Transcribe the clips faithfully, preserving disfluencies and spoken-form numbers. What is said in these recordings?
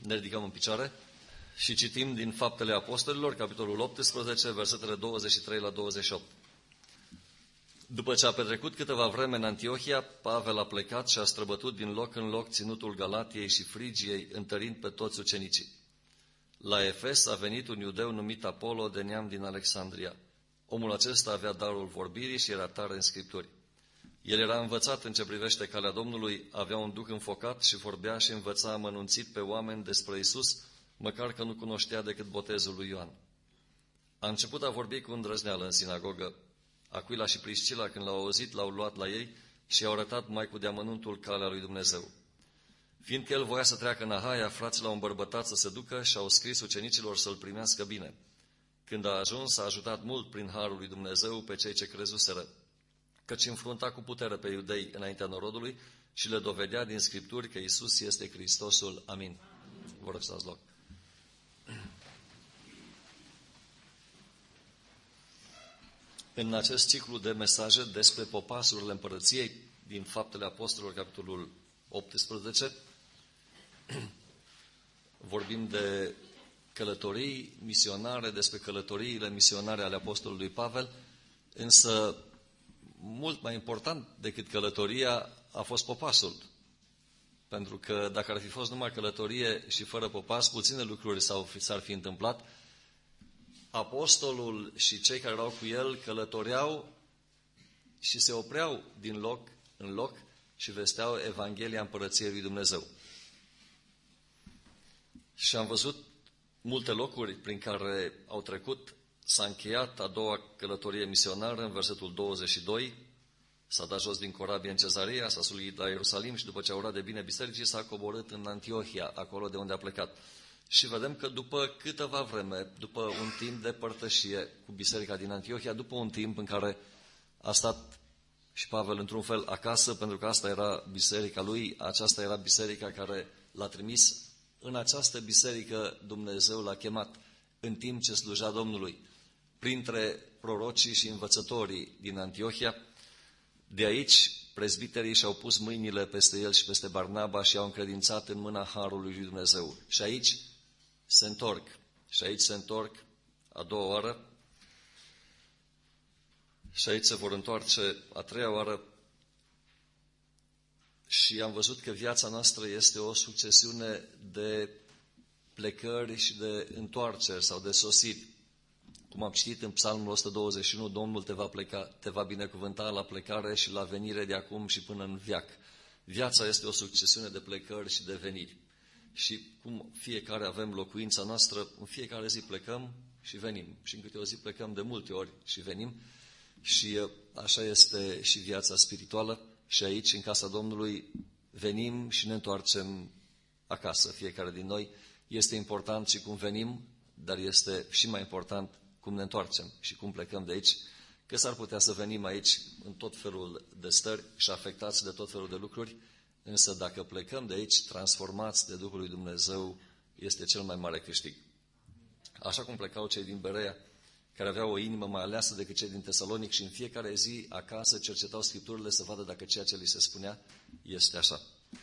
Ne ridicăm în picioare și citim din Faptele Apostolilor, capitolul optsprezece, versetele douăzeci și trei la douăzeci și opt. După ce a petrecut câteva vreme în Antiohia, Pavel a plecat și a străbătut din loc în loc ținutul Galatiei și Frigiei, întărind pe toți ucenicii. La Efes a venit un iudeu numit Apollo, de neam din Alexandria. Omul acesta avea darul vorbirii și era tare în Scripturi. El era învățat în ce privește calea Domnului, avea un duh înfocat și vorbea și învăța amănunțit pe oameni despre Isus, măcar că nu cunoștea decât botezul lui Ioan. A început a vorbi cu îndrăzneală în sinagogă. Aquila și Priscila, când l-au auzit, l-au luat la ei și i-au arătat mai cu deamănuntul calea lui Dumnezeu. Fiindcă el voia să treacă în Ahaia, frații l-au îmbărbătat să se ducă și au scris ucenicilor să-l primească bine. Când a ajuns, a ajutat mult prin harul lui Dumnezeu pe cei ce crezuseră, căci înfrunta cu putere pe iudei înaintea norodului și le dovedea din Scripturi că Iisus este Hristosul. Amin. Vă rog să dați loc. În acest ciclu de mesaje despre popasurile împărăției din Faptele Apostolilor, capitolul optsprezece, vorbim de călătorii misionare, despre călătoriile misionare ale apostolului Pavel, însă mult mai important decât călătoria a fost popasul. Pentru că dacă ar fi fost numai călătorie și fără popas, puține lucruri s-ar fi întâmplat. Apostolul și cei care erau cu el călătoreau și se opreau din loc în loc și vesteau Evanghelia Împărăției lui Dumnezeu. Și am văzut multe locuri prin care au trecut. S-a încheiat a doua călătorie misionară în versetul douăzeci și doi. S-a dat jos din corabie în Cezarea, s-a sulit la Ierusalim și după ce a urat de bine bisericii, s-a coborât în Antiohia, acolo de unde a plecat. Și vedem că după câteva vreme, după un timp de părtășie cu biserica din Antiohia, după un timp în care a stat și Pavel într-un fel acasă, pentru că asta era biserica lui, aceasta era biserica care l-a trimis, în această biserică Dumnezeu l-a chemat în timp ce slujea Domnului, printre prorocii și învățătorii din Antiohia. De aici, prezbiterii și-au pus mâinile peste el și peste Barnaba și i-au încredințat în mâna harului lui Dumnezeu. Și aici se întorc. Și aici se întorc a doua oară. Și aici se vor întoarce a treia oară. Și am văzut că viața noastră este o succesiune de plecări și de întoarceri sau de sosiri. Cum am citit în Psalmul o sută douăzeci și unu, Domnul te va, pleca, te va binecuvânta la plecare și la venire de acum și până în veac. Viața este o succesiune de plecări și de veniri. Și cum fiecare avem locuința noastră, în fiecare zi plecăm și venim. Și în câte o zi plecăm de multe ori și venim. Și așa este și viața spirituală. Și aici, în casa Domnului, venim și ne întoarcem acasă, fiecare din noi. Este important și cum venim, dar este și mai important cum ne întoarcem și cum plecăm de aici, că s-ar putea să venim aici în tot felul de stări și afectați de tot felul de lucruri, însă dacă plecăm de aici transformați de Duhul lui Dumnezeu, este cel mai mare câștig. Așa cum plecau cei din Berea, care aveau o inimă mai aleasă decât cei din Tesalonic și în fiecare zi acasă cercetau Scripturile să vadă dacă ceea ce li se spunea este așa.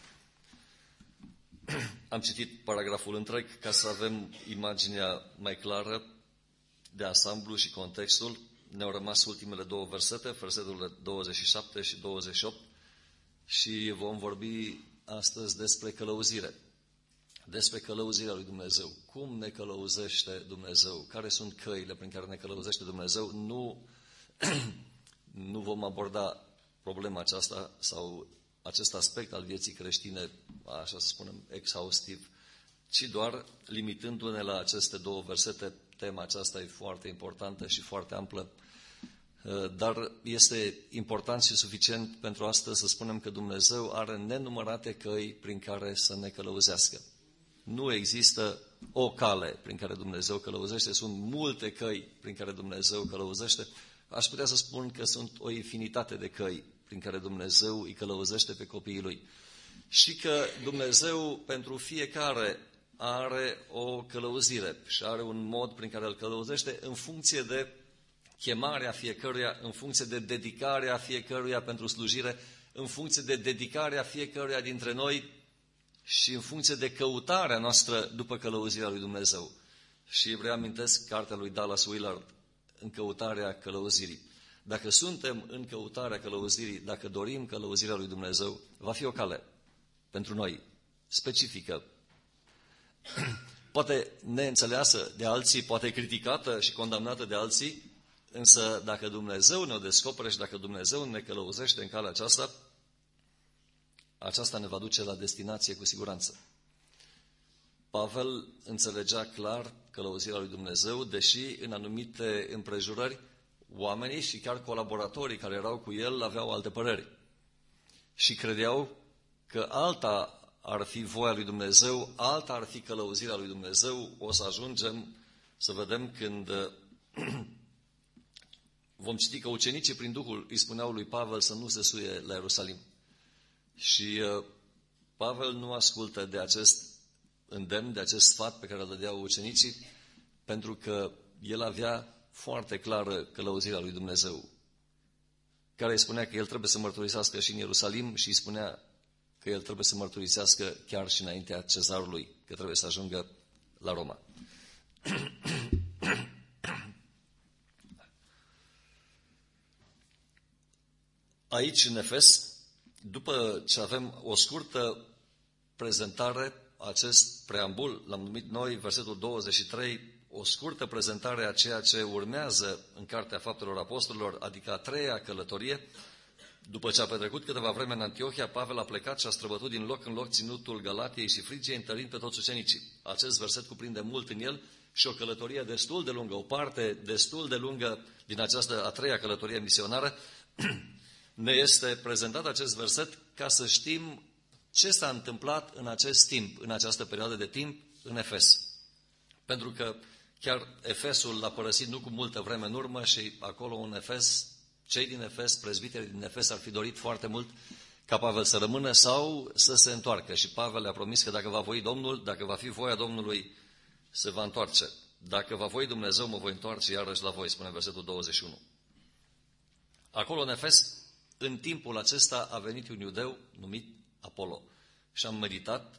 Am citit paragraful întreg ca să avem imaginea mai clară de ansamblu și contextul. Ne-au rămas ultimele două versete, verseturile douăzeci și șapte și douăzeci și opt, și vom vorbi astăzi despre călăuzire. Despre călăuzirea lui Dumnezeu. Cum ne călăuzește Dumnezeu? Care sunt căile prin care ne călăuzește Dumnezeu? Nu, nu vom aborda problema aceasta sau acest aspect al vieții creștine, așa să spunem, exhaustiv, ci doar limitându-ne la aceste două versete. Tema aceasta e foarte importantă și foarte amplă, dar este important și suficient pentru astăzi să spunem că Dumnezeu are nenumărate căi prin care să ne călăuzească. Nu există o cale prin care Dumnezeu călăuzește, sunt multe căi prin care Dumnezeu călăuzește. Aș putea să spun că sunt o infinitate de căi prin care Dumnezeu îi călăuzește pe copiii Lui. Și că Dumnezeu pentru fiecare are o călăuzire și are un mod prin care îl călăuzește în funcție de chemarea fiecăruia, în funcție de dedicarea fiecăruia pentru slujire, în funcție de dedicarea fiecăruia dintre noi și în funcție de căutarea noastră după călăuzirea lui Dumnezeu. Și reamintesc cartea lui Dallas Willard, În căutarea călăuzirii. Dacă suntem în căutarea călăuzirii, dacă dorim călăuzirea lui Dumnezeu, va fi o cale pentru noi, specifică, poate neînțeleasă de alții, poate criticată și condamnată de alții, însă dacă Dumnezeu ne-o descoperă și dacă Dumnezeu ne călăuzește în calea aceasta, aceasta ne va duce la destinație cu siguranță. Pavel înțelegea clar călăuzirea lui Dumnezeu, deși în anumite împrejurări oamenii și chiar colaboratorii care erau cu el aveau alte păreri și credeau că alta ar fi voia lui Dumnezeu, alta ar fi călăuzirea lui Dumnezeu. O să ajungem să vedem când vom citi că ucenicii prin Duhul îi spuneau lui Pavel să nu se suie la Ierusalim. Și Pavel nu ascultă de acest îndemn, de acest sfat pe care îl dădeau ucenicii, pentru că el avea foarte clară călăuzirea lui Dumnezeu, care îi spunea că el trebuie să mărturisească și în Ierusalim și îi spunea că el trebuie să mărturisească chiar și înaintea cezarului, că trebuie să ajungă la Roma. Aici, în Efes, după ce avem o scurtă prezentare, acest preambul, l-am numit noi, versetul douăzeci și trei, o scurtă prezentare a ceea ce urmează în Cartea Faptelor Apostolilor, adică a treia călătorie. După ce a petrecut câteva vreme în Antiohia, Pavel a plecat și a străbătut din loc în loc ținutul Galatiei și Frigiei, întărind pe toți ucenicii. Acest verset cuprinde mult în el și o călătorie destul de lungă, o parte destul de lungă din această a treia călătorie misionară. Ne este prezentat acest verset ca să știm ce s-a întâmplat în acest timp, în această perioadă de timp, în Efes. Pentru că chiar Efesul l-a părăsit nu cu multă vreme în urmă și acolo în Efes, cei din Efes, prezbiterii din Efes ar fi dorit foarte mult ca Pavel să rămână sau să se întoarcă. Și Pavel le-a promis că dacă va voi Domnul, dacă va fi voia Domnului, se va întoarce. Dacă va voi Dumnezeu, mă voi întoarce iarăși la voi, spune versetul douăzeci și unu. Acolo în Efes, în timpul acesta a venit un iudeu numit Apollo și am meditat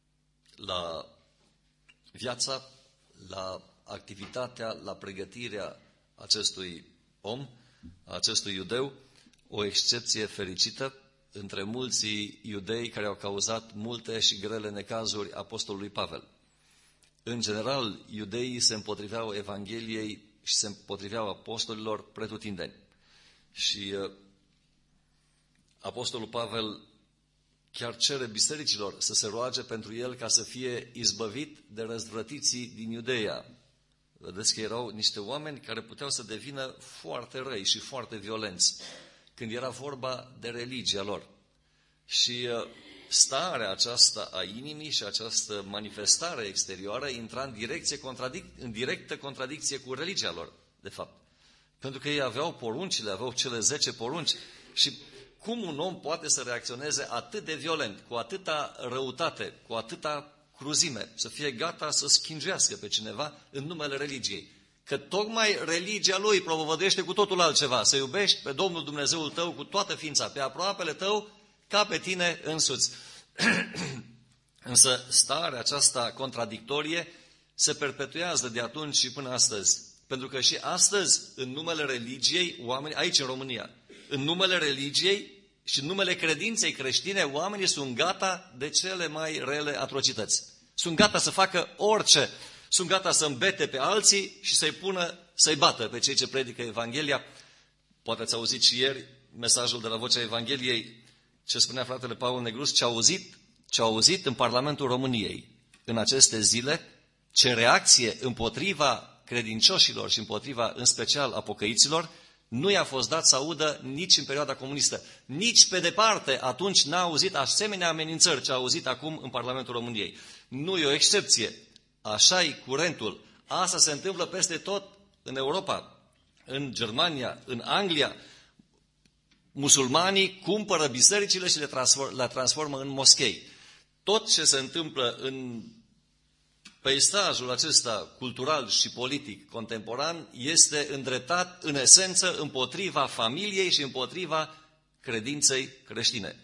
la viața, la activitatea, la pregătirea acestui om, acestui iudeu, o excepție fericită între mulți iudei care au cauzat multe și grele necazuri apostolului Pavel. În general, iudeii se împotriveau Evangheliei și se împotriveau apostolilor pretutindeni. Și uh, apostolul Pavel chiar cere bisericilor să se roage pentru el ca să fie izbăvit de răzvrătiții din Iudeia. Vedeți că erau niște oameni care puteau să devină foarte răi și foarte violenți când era vorba de religia lor. Și starea aceasta a inimii și această manifestare exterioară intra în, direcție contradic- în directă contradicție cu religia lor, de fapt. Pentru că ei aveau poruncile, aveau cele zece porunci și cum un om poate să reacționeze atât de violent, cu atâta răutate, cu atâta cruzime, să fie gata să schingească pe cineva în numele religiei? Că tocmai religia lui propovăduiește cu totul altceva, să iubești pe Domnul Dumnezeul tău cu toată ființa, pe aproapele tău ca pe tine însuți. Însă starea aceasta contradictorie se perpetuează de atunci și până astăzi. Pentru că și astăzi, în numele religiei, oameni, aici în România, în numele religiei și în numele credinței creștine, oamenii sunt gata de cele mai rele atrocități. Sunt gata să facă orice. Sunt gata să îmbete pe alții și să-i pună, să-i bată pe cei ce predică Evanghelia. Poate ați auzit și ieri mesajul de la Vocea Evangheliei, ce spunea fratele Paul Negrus, ce a auzit, ce a auzit în Parlamentul României în aceste zile, ce reacție împotriva credincioșilor și împotriva, în special, a pocăiților, nu i-a fost dat să audă nici în perioada comunistă. Nici pe departe atunci n-a auzit asemenea amenințări ce a auzit acum în Parlamentul României. Nu e o excepție. Așa e curentul. Asta se întâmplă peste tot în Europa, în Germania, în Anglia. Musulmanii cumpără bisericile și le transformă, le transformă în moschei. Tot ce se întâmplă în peisajul acesta cultural și politic contemporan este îndreptat în esență împotriva familiei și împotriva credinței creștine.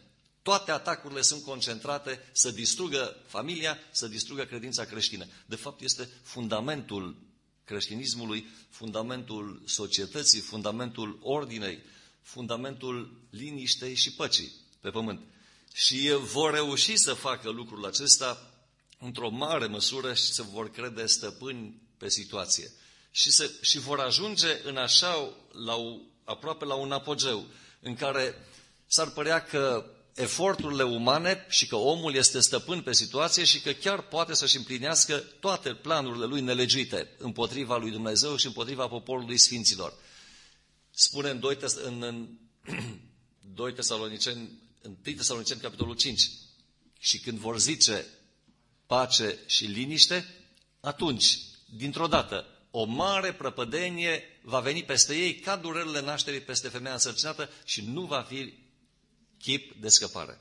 Toate atacurile sunt concentrate să distrugă familia, să distrugă credința creștină. De fapt, este fundamentul creștinismului, fundamentul societății, fundamentul ordinei, fundamentul liniștei și păcii pe pământ. Și vor reuși să facă lucrul acesta într-o mare măsură și să vor crede stăpâni pe situație. Și, se, și vor ajunge în așa, la, aproape la un apogeu, în care s-ar părea că eforturile umane și că omul este stăpân pe situație și că chiar poate să-și împlinească toate planurile lui nelegiuite împotriva lui Dumnezeu și împotriva poporului sfinților. Spune în doi, în, în, doi Tesaloniceni, în întâi Tesaloniceni, capitolul cinci, și când vor zice pace și liniște, atunci, dintr-o dată, o mare prăpădenie va veni peste ei ca durerile nașterii peste femeia însărcinată și nu va fi chip de scăpare.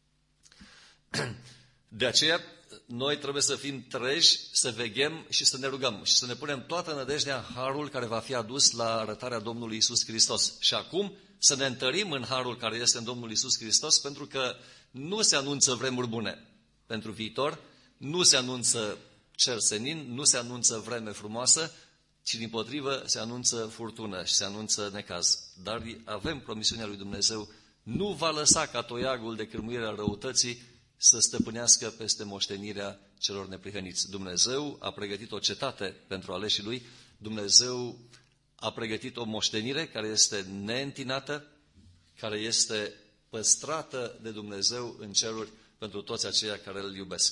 De aceea, noi trebuie să fim treji, să veghem și să ne rugăm și să ne punem toată nădejdea în harul care va fi adus la arătarea Domnului Iisus Hristos. Și acum să ne întărim în harul care este în Domnul Iisus Hristos, pentru că nu se anunță vremuri bune pentru viitor, nu se anunță cer senin, nu se anunță vreme frumoasă, ci dimpotrivă se anunță furtună și se anunță necaz. Dar avem promisiunea lui Dumnezeu, nu va lăsa ca toiagul de cârmuire al răutății să stăpânească peste moștenirea celor neprihăniți. Dumnezeu a pregătit o cetate pentru aleșii lui, Dumnezeu a pregătit o moștenire care este neîntinată, care este păstrată de Dumnezeu în ceruri pentru toți aceia care îl iubesc.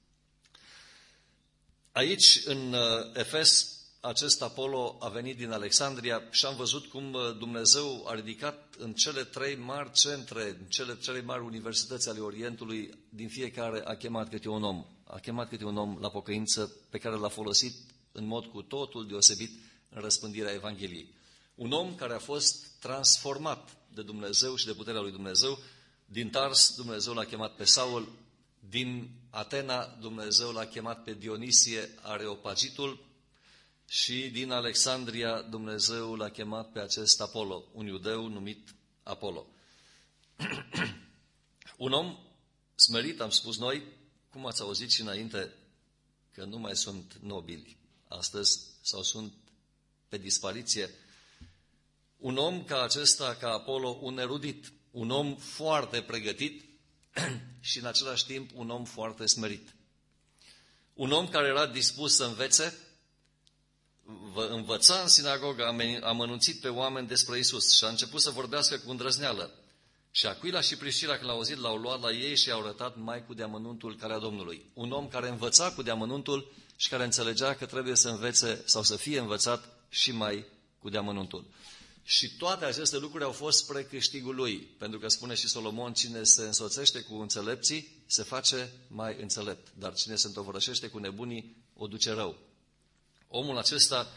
Aici, în Efes, acest Apollo a venit din Alexandria și am văzut cum Dumnezeu a ridicat în cele trei mari centre, în cele trei mari universități ale Orientului, din fiecare a chemat câte un om. A chemat câte un om la pocăință pe care l-a folosit în mod cu totul deosebit în răspândirea Evangheliei. Un om care a fost transformat de Dumnezeu și de puterea lui Dumnezeu. Din Tars, Dumnezeu l-a chemat pe Saul. Din Atena, Dumnezeu l-a chemat pe Dionisie Areopagitul. Și din Alexandria, Dumnezeu l-a chemat pe acest Apollo, un iudeu numit Apollo. Un om smerit, am spus noi, cum ați auzit și înainte, că nu mai sunt nobili astăzi sau sunt pe dispariție. Un om ca acesta, ca Apollo, un erudit, un om foarte pregătit și în același timp un om foarte smerit. Un om care era dispus să învețe, învăța în sinagogă, a amănunțit pe oameni despre Iisus și a început să vorbească cu îndrăzneală. Și Aquila și Priscila, când l-au auzit, l-au luat la ei și au arătat mai cu deamănuntul calea Domnului. Un om care învăța cu deamănuntul și care înțelegea că trebuie să învețe sau să fie învățat și mai cu deamănuntul. Și toate aceste lucruri au fost spre câștigul lui, pentru că spune și Solomon, cine se însoțește cu înțelepții se face mai înțelept, dar cine se întovărășește cu nebunii o duce rău. Omul acesta,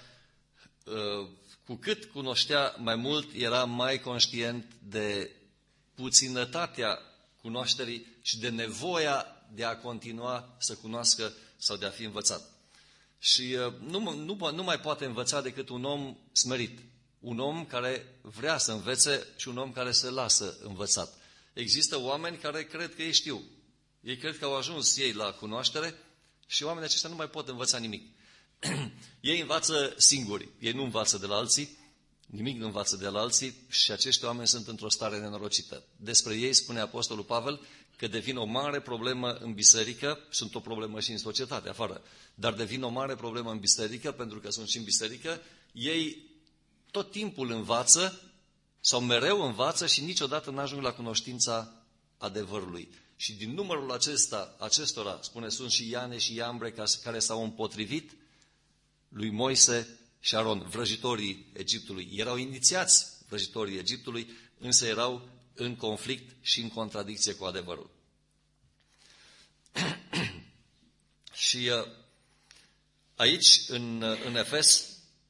cu cât cunoștea mai mult, era mai conștient de puținătatea cunoașterii și de nevoia de a continua să cunoască sau de a fi învățat. Și nu, nu, nu mai poate învăța decât un om smerit, un om care vrea să învețe și un om care se lasă învățat. Există oameni care cred că ei știu, ei cred că au ajuns ei la cunoaștere și oamenii aceștia nu mai pot învăța nimic. Ei învață singuri, ei nu învață de la alții, nimic nu învață de la alții și acești oameni sunt într-o stare nenorocită. Despre ei spune Apostolul Pavel că devin o mare problemă în biserică, sunt o problemă și în societate afară, dar devin o mare problemă în biserică pentru că sunt și în biserică, ei tot timpul învață sau mereu învață și niciodată n-ajung la cunoștința adevărului. Și din numărul acesta, acestora, spune, sunt și Iane și Iambre care s-au împotrivit lui Moise și Aron, vrăjitorii Egiptului. Erau inițiați vrăjitorii Egiptului, însă erau în conflict și în contradicție cu adevărul. Și aici, în, în Efes,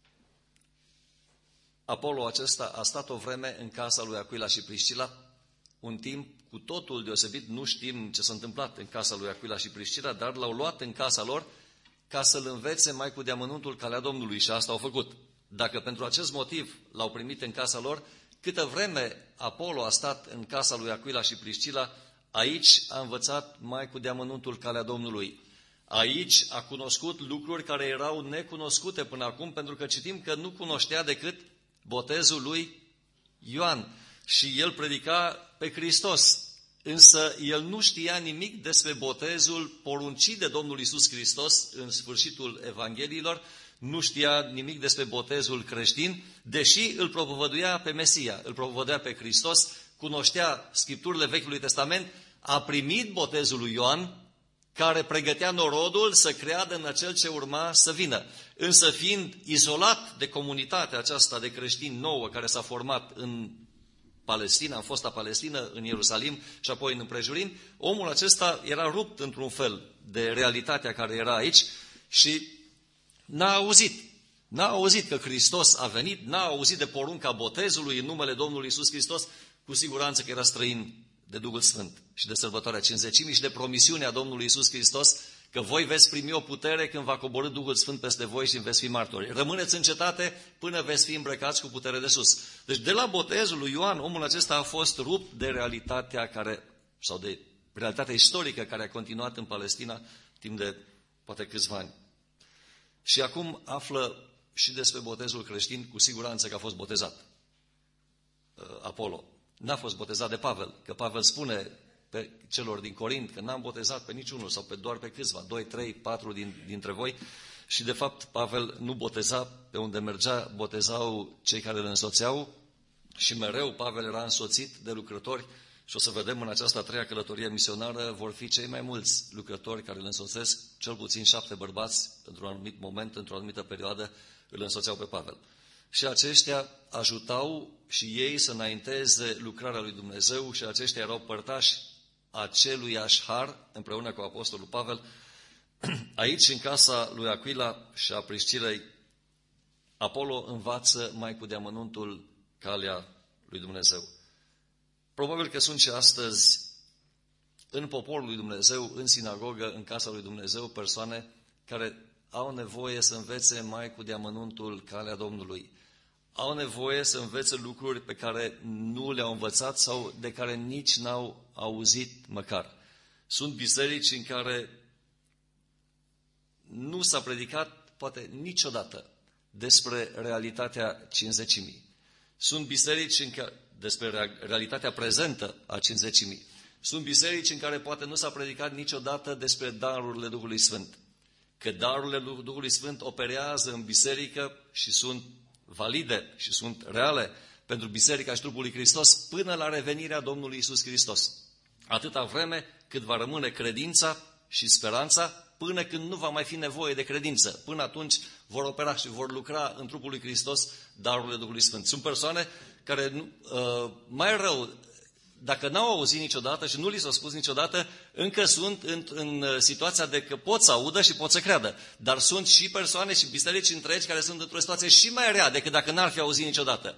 Apollo acesta a stat o vreme în casa lui Aquila și Priscila, un timp cu totul deosebit, nu știm ce s-a întâmplat în casa lui Aquila și Priscila, dar l-au luat în casa lor ca să-l învețe mai cu deamănuntul calea Domnului și asta au făcut. Dacă pentru acest motiv l-au primit în casa lor, câtă vreme Apollo a stat în casa lui Aquila și Priscila, Aici a învățat mai cu deamănuntul calea Domnului. Aici a cunoscut lucruri care erau necunoscute până acum, pentru că citim că nu cunoștea decât botezul lui Ioan și el predica pe Hristos. Însă el nu știa nimic despre botezul poruncit de Domnul Iisus Hristos în sfârșitul Evangheliilor, nu știa nimic despre botezul creștin, deși îl propovăduia pe Mesia, îl propovăduia pe Hristos, cunoștea Scripturile Vechiului Testament, a primit botezul lui Ioan, care pregătea norodul să creadă în acel ce urma să vină. Însă fiind izolat de comunitatea aceasta de creștini nouă care s-a format în Palestina, în fosta Palestină, în Ierusalim și apoi în împrejurim, omul acesta era rupt într-un fel de realitatea care era aici și n-a auzit. N-a auzit că Hristos a venit, n-a auzit de porunca botezului în numele Domnului Iisus Hristos, cu siguranță că era străin de Duhul Sfânt și de sărbătoarea Cincizecimii și de promisiunea Domnului Iisus Hristos că voi veți primi o putere când va coborî Duhul Sfânt peste voi și veți fi martori. Rămâneți în cetate până veți fi îmbrăcați cu putere de sus. Deci de la botezul lui Ioan, omul acesta a fost rupt de realitatea care, sau de realitatea istorică care a continuat în Palestina timp de poate câțiva ani. Și acum află și despre botezul creștin, cu siguranță că a fost botezat Apolo. N-a fost botezat de Pavel, că Pavel spune pe celor din Corint că n-am botezat pe niciunul sau pe doar pe câțiva, doi, trei, patru din, dintre voi. Și de fapt Pavel nu boteza, pe unde mergea botezau cei care îl însoțeau și mereu Pavel era însoțit de lucrători și o să vedem în această a treia călătorie misionară vor fi cei mai mulți lucrători care îl însoțesc, cel puțin șapte bărbați într-un anumit moment, într-o anumită perioadă îl însoțeau pe Pavel. Și aceștia ajutau și ei să înainteze lucrarea lui Dumnezeu și aceștia erau părtași aceluiași har împreună cu apostolul Pavel. Aici, în casa lui Aquila și a Priscilei, Apolo învață mai cu deamănuntul calea lui Dumnezeu. Probabil că sunt și astăzi în poporul lui Dumnezeu, în sinagogă, în casa lui Dumnezeu, persoane care au nevoie să învețe mai cu deamănuntul calea Domnului. Au nevoie să învețe lucruri pe care nu le-au învățat sau de care nici n-au auzit măcar. Sunt biserici în care nu s-a predicat poate niciodată despre realitatea Cincizecimii. Sunt biserici în care, despre realitatea prezentă a Cincizecimii. Sunt biserici în care poate nu s-a predicat niciodată despre darurile Duhului Sfânt. Că darurile Duhului Sfânt operează în biserică și sunt valide și sunt reale pentru biserica și trupul lui Hristos până la revenirea Domnului Iisus Hristos. Atâta vreme cât va rămâne credința și speranța, până când nu va mai fi nevoie de credință. Până atunci vor opera și vor lucra în trupul lui Hristos darurile Duhului Sfânt. Sunt persoane care, uh, mai rău, dacă n-au auzit niciodată și nu li s-a spus niciodată, încă sunt în, în situația de că pot să audă și pot să creadă. Dar sunt și persoane și biserici întregi care sunt într-o situație și mai rea decât dacă n-ar fi auzit niciodată.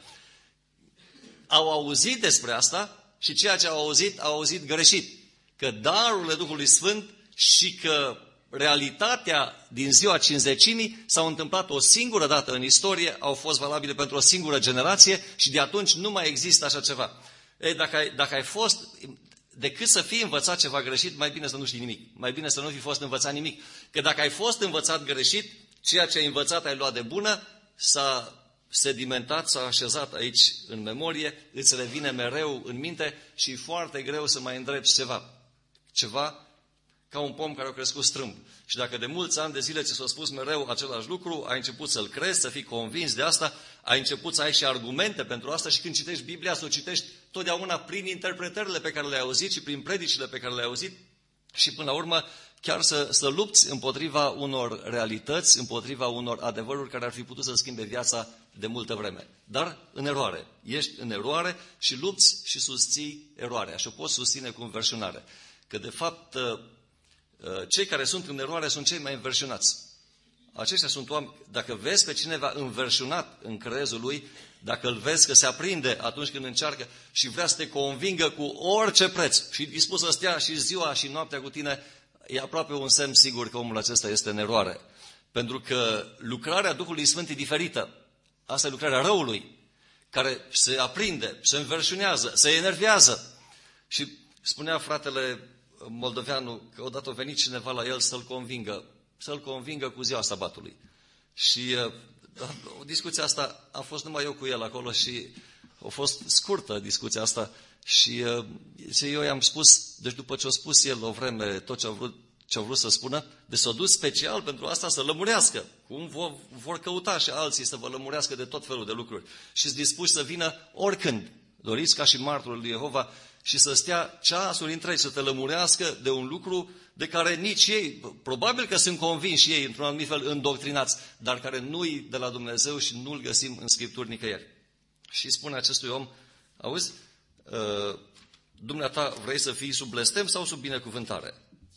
Au auzit despre asta și ceea ce au auzit, au auzit greșit. Că darurile Duhului Sfânt și că realitatea din ziua Cincizecimii s-au întâmplat o singură dată în istorie, au fost valabile pentru o singură generație și de atunci nu mai există așa ceva. Ei, dacă, ai, dacă ai fost, decât să fii învățat ceva greșit, mai bine să nu știi nimic. Mai bine să nu fi fost învățat nimic. Că dacă ai fost învățat greșit, ceea ce ai învățat ai luat de bună, s-a sedimentat, s-a așezat aici în memorie, îți revine mereu în minte și e foarte greu să mai îndrepți ceva. Ceva ca un pom care a crescut strâmb. Și dacă de mulți ani de zile ți s-a spus mereu același lucru, ai început să-l crezi, să fii convins de asta, ai început să ai și argumente pentru asta și când citești Biblia, să o citești totdeauna prin interpretările pe care le-ai auzit și prin predicile pe care le-ai auzit și până la urmă chiar să, să lupți împotriva unor realități, împotriva unor adevăruri care ar fi putut să schimbe viața de multă vreme. Dar în eroare. Ești în eroare și lupți și susții eroarea și o poți susține cu înverșunare. Că de fapt cei care sunt în eroare sunt cei mai înverșunați. Aceștia sunt oameni, dacă vezi pe cineva înverșunat în crezul lui, dacă îl vezi că se aprinde atunci când încearcă și vrea să te convingă cu orice preț și dispus să stea și ziua și noaptea cu tine, e aproape un semn sigur că omul acesta este în eroare. Pentru că lucrarea Duhului Sfânt e diferită. Asta e lucrarea răului, care se aprinde, se înverșunează, se enervează și Spunea fratele moldoveanu că odată a venit cineva la el să-l convingă, să-l convingă cu ziua sabatului. Și uh, discuția asta a fost numai eu cu el acolo și a fost scurtă discuția asta și, uh, și eu i-am spus, deci după ce a spus el o vreme tot ce a vrut, ce a vrut să spună, deci s-a dus special pentru asta să lămurească, cum vor, vor căuta și alții să vă lămurească de tot felul de lucruri. Și sunt dispuși să vină oricând, doriți ca și martorul lui Jehova, și să stea ceasuri întregi să te lămurească de un lucru de care nici ei, probabil că sunt convinși ei, într-un anumit fel îndoctrinați, dar care nu-i de la Dumnezeu și nu-l găsim în Scripturi nicăieri. Și spune acestui om, auzi, uh, dumneata vrei să fii sub blestem sau sub binecuvântare?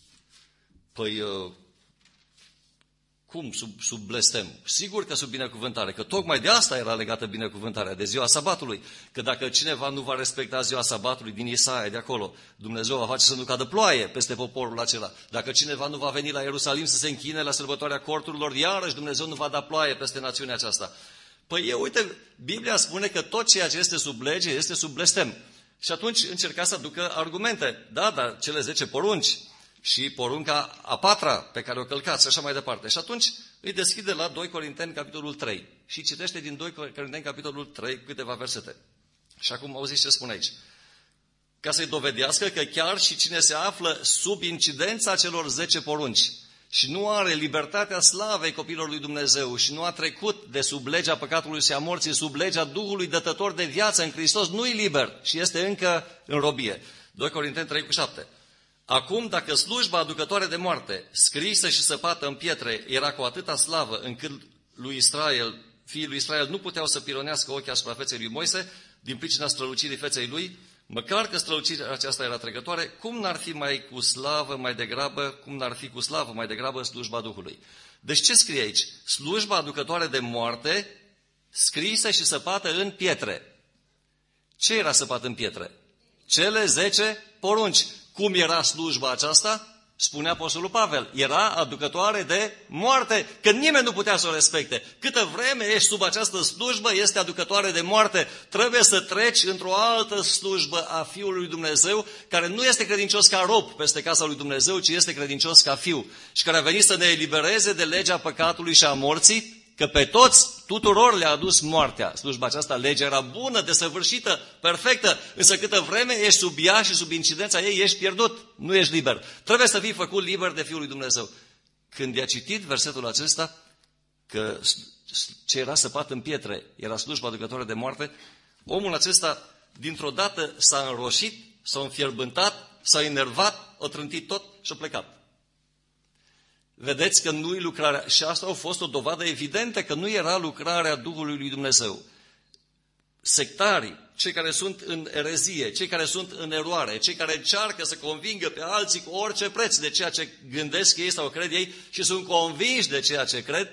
Păi, uh, cum sub, sub blestem? Sigur că sub binecuvântare, că tocmai de asta era legată binecuvântarea, de ziua sabatului. Că dacă cineva nu va respecta ziua sabatului din Isaia, de acolo, Dumnezeu va face să nu cadă ploaie peste poporul acela. Dacă cineva nu va veni la Ierusalim să se închine la sărbătoarea corturilor, iarăși Dumnezeu nu va da ploaie peste națiunea aceasta. Păi eu, uite, Biblia spune că tot ceea ce este sub lege este sub blestem. Și atunci încerca să aducă argumente. Da, dar cele zece porunci și porunca a patra pe care o călcați și așa mai departe. Și atunci îi deschide la doi Corinteni, capitolul trei. Și citește din doi Corinteni, capitolul trei, câteva versete. Și acum auziți ce spune aici. Ca să-i dovedească că chiar și cine se află sub incidența celor zece porunci și nu are libertatea slavei copilor lui Dumnezeu și nu a trecut de sub legea păcatului și a morții, sub legea Duhului dătător de viață în Hristos, nu-i liber și este încă în robie. doi Corinteni trei cu șapte. Acum, dacă slujba aducătoare de moarte, scrisă și săpată în pietre, era cu atâta slavă încât lui Israel, fiii lui Israel nu puteau să pironească ochii asupra feței lui Moise, din pricina strălucirii feței lui, măcar că strălucirea aceasta era trecătoare, cum n-ar fi mai cu slavă mai degrabă, cum n-ar fi cu slavă mai degrabă slujba Duhului? Deci ce scrie aici? Slujba aducătoare de moarte, scrisă și săpată în pietre. Ce era săpat în pietre? Cele zece porunci. Cum era slujba aceasta? Spune Apostolul Pavel. Era aducătoare de moarte, că nimeni nu putea să o respecte. Câtă vreme ești sub această slujbă, este aducătoare de moarte. Trebuie să treci într-o altă slujbă a Fiului lui Dumnezeu, care nu este credincios ca rob peste casa lui Dumnezeu, ci este credincios ca fiu. Și care a venit să ne elibereze de legea păcatului și a morții, că pe toți, tuturor le-a adus moartea. Slujba aceasta, legea era bună, desăvârșită, perfectă, însă câtă vreme ești sub ea și sub incidența ei, ești pierdut, nu ești liber. Trebuie să fii făcut liber de Fiul lui Dumnezeu. Când i-a citit versetul acesta, că ce era săpat în pietre era slujba aducătoare de moarte, omul acesta, dintr-o dată, s-a înroșit, s-a înfierbântat, s-a enervat, a trântit tot și a plecat. Vedeți că nu-i lucrarea, și asta a fost o dovadă evidentă că nu era lucrarea Duhului lui Dumnezeu. Sectarii, cei care sunt în erezie, cei care sunt în eroare, cei care încearcă să convingă pe alții cu orice preț de ceea ce gândesc ei sau cred ei și sunt convinși de ceea ce cred,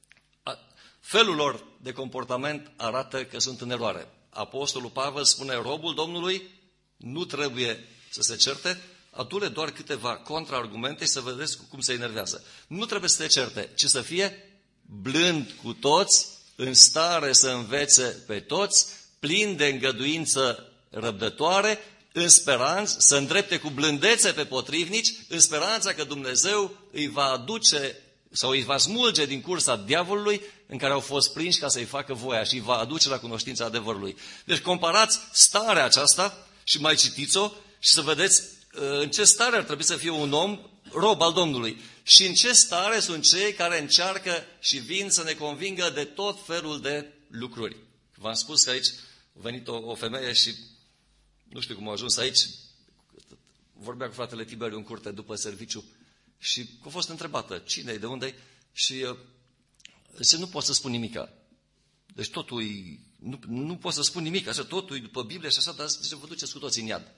felul lor de comportament arată că sunt în eroare. Apostolul Pavel spune, robul Domnului nu trebuie să se certe, adu-le doar câteva contraargumente și să vedeți cum se enervează. Nu trebuie să te certe, ci să fie blând cu toți, în stare să învețe pe toți, plin de îngăduință răbdătoare, în speranță, să îndrepte cu blândețe pe potrivnici, în speranța că Dumnezeu îi va aduce sau îi va smulge din cursa diavolului în care au fost prinși ca să-i facă voia și îi va aduce la cunoștința adevărului. Deci comparați starea aceasta și mai citiți-o și să vedeți în ce stare ar trebui să fie un om rob al Domnului și în ce stare sunt cei care încearcă și vin să ne convingă de tot felul de lucruri. V-am spus că aici a venit o, o femeie și nu știu cum a ajuns aici, vorbea cu fratele Tiberiu în curte după serviciu și a fost întrebată cine-i, de unde-i și uh, zice, nu pot să spun nimica. Deci totul e, nu, nu pot să spun nimic, așa, totul e după Biblie și așa, dar zice, vă duceți cu toți în iad.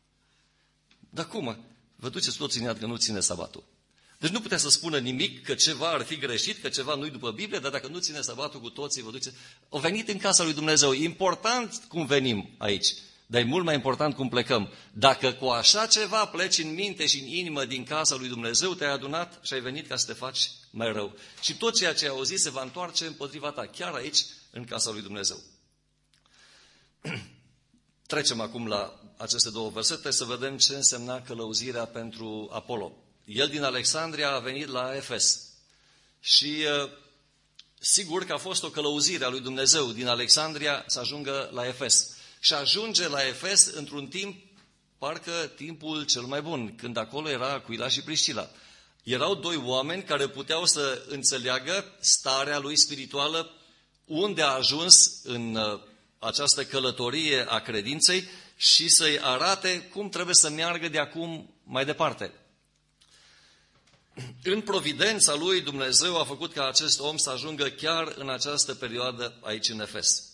Dar cum? Vă duceți toți în iad că nu ține sabatul. Deci nu putea să spună nimic că ceva ar fi greșit, că ceva nu-i după Biblie, dar dacă nu ține sabatul cu toții, vă duceți. Au venit în casa lui Dumnezeu. E important cum venim aici, dar e mult mai important cum plecăm. Dacă cu așa ceva pleci în minte și în inimă din casa lui Dumnezeu, te-ai adunat și ai venit ca să te faci mai rău. Și tot ceea ce ai auzit se va întoarce împotriva ta, chiar aici, în casa lui Dumnezeu. Trecem acum la aceste două versete să vedem ce însemna călăuzirea pentru Apollo. El din Alexandria a venit la Efes și sigur că a fost o călăuzire a lui Dumnezeu din Alexandria să ajungă la Efes. Și ajunge la Efes într-un timp, parcă timpul cel mai bun, când acolo era Aquila și Priscila. Erau doi oameni care puteau să înțeleagă starea lui spirituală, unde a ajuns în această călătorie a credinței și să-i arate cum trebuie să meargă de acum mai departe. În providența lui, Dumnezeu a făcut ca acest om să ajungă chiar în această perioadă aici în Efes.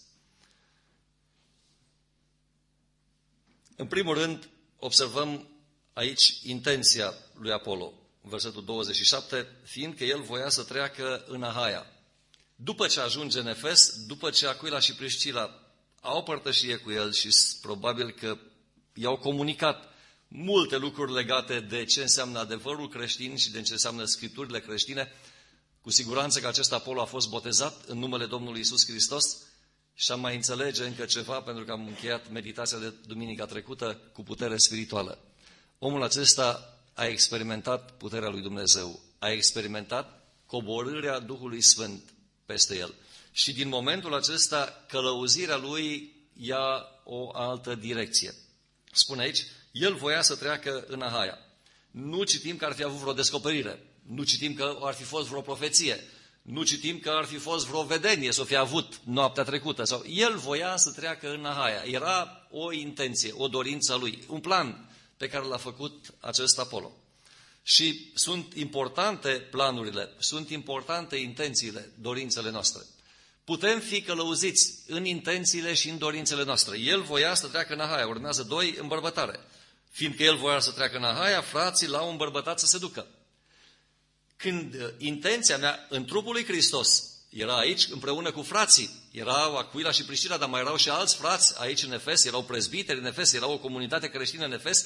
În primul rând, observăm aici intenția lui Apollo, versetul douăzeci și șapte, fiindcă el voia să treacă în Ahaia. După ce ajunge în Efes, după ce Aquila și Priscila au părtășie cu el și probabil că i-au comunicat multe lucruri legate de ce înseamnă adevărul creștin și de ce înseamnă scripturile creștine, cu siguranță că acest Apollo a fost botezat în numele Domnului Iisus Hristos și am mai înțelege încă ceva, pentru că am încheiat meditația de duminica trecută cu putere spirituală. Omul acesta a experimentat puterea lui Dumnezeu, a experimentat coborârea Duhului Sfânt peste el. Și din momentul acesta, călăuzirea lui ia o altă direcție. Spune aici, el voia să treacă în Ahaia. Nu citim că ar fi avut vreo descoperire, nu citim că ar fi fost vreo profeție, nu citim că ar fi fost vreo vedenie să o fi avut noaptea trecută. Sau el voia să treacă în Ahaia. Era o intenție, o dorință a lui, un plan pe care l-a făcut acest Apollo. Și sunt importante planurile, sunt importante intențiile, dorințele noastre. Putem fi călăuziți în intențiile și în dorințele noastre. El voia să treacă în Ahaia, urmează doi, îmbărbătare. Fiindcă el voia să treacă în Ahaia, frații l-au îmbărbătat să se ducă. Când intenția mea în trupul lui Hristos era aici împreună cu frații, erau Aquila și Priscila, dar mai erau și alți frați aici în Efes, erau prezbiteri în Efes, era o comunitate creștină în Efes.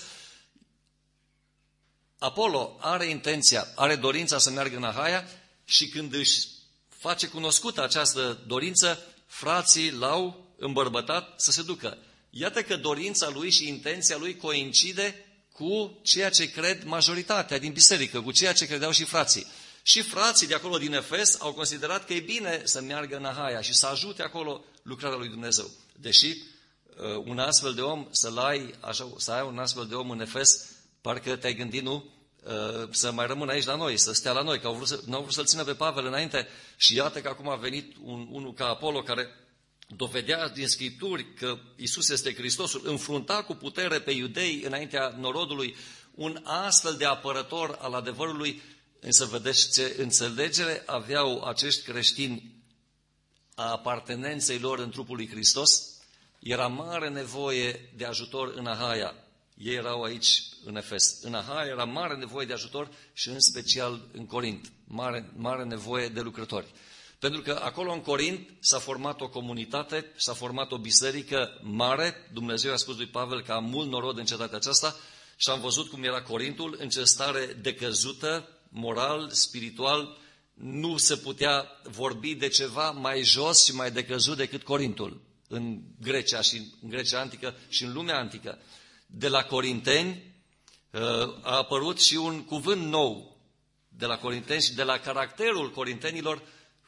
Apollo are intenția, are dorința să meargă în Ahaia și când își face cunoscută această dorință, frații l-au îmbărbătat să se ducă. Iată că dorința lui și intenția lui coincide cu ceea ce cred majoritatea din biserică, cu ceea ce credeau și frații. Și frații de acolo din Efes au considerat că e bine să meargă în Ahaia și să ajute acolo lucrarea lui Dumnezeu. Deși un astfel de om, să-l ai, așa, să ai un astfel de om în Efes, parcă te-ai gândit, nu? Să mai rămână aici la noi, să stea la noi, că au vrut să, n-au vrut să-l țină pe Pavel înainte și iată că acum a venit un, unul ca Apollo care dovedea din Scripturi că Iisus este Hristosul, înfrunta cu putere pe iudei înaintea norodului, un astfel de apărător al adevărului, însă vedeți ce înțelegere aveau acești creștini a apartenenței lor în trupul lui Hristos. Era mare nevoie de ajutor în Ahaia. Ei erau aici în Efes. În Ahaia era mare nevoie de ajutor și în special în Corint. Mare, mare nevoie de lucrători. Pentru că acolo în Corint s-a format o comunitate, s-a format o biserică mare. Dumnezeu a spus lui Pavel că am mult norod în cetatea aceasta și am văzut cum era Corintul, în ce stare decăzută, moral, spiritual. Nu se putea vorbi de ceva mai jos și mai decăzut decât Corintul în Grecia și în Grecia antică și în lumea antică. De la corinteni a apărut și un cuvânt nou de la corinteni și de la caracterul corintenilor,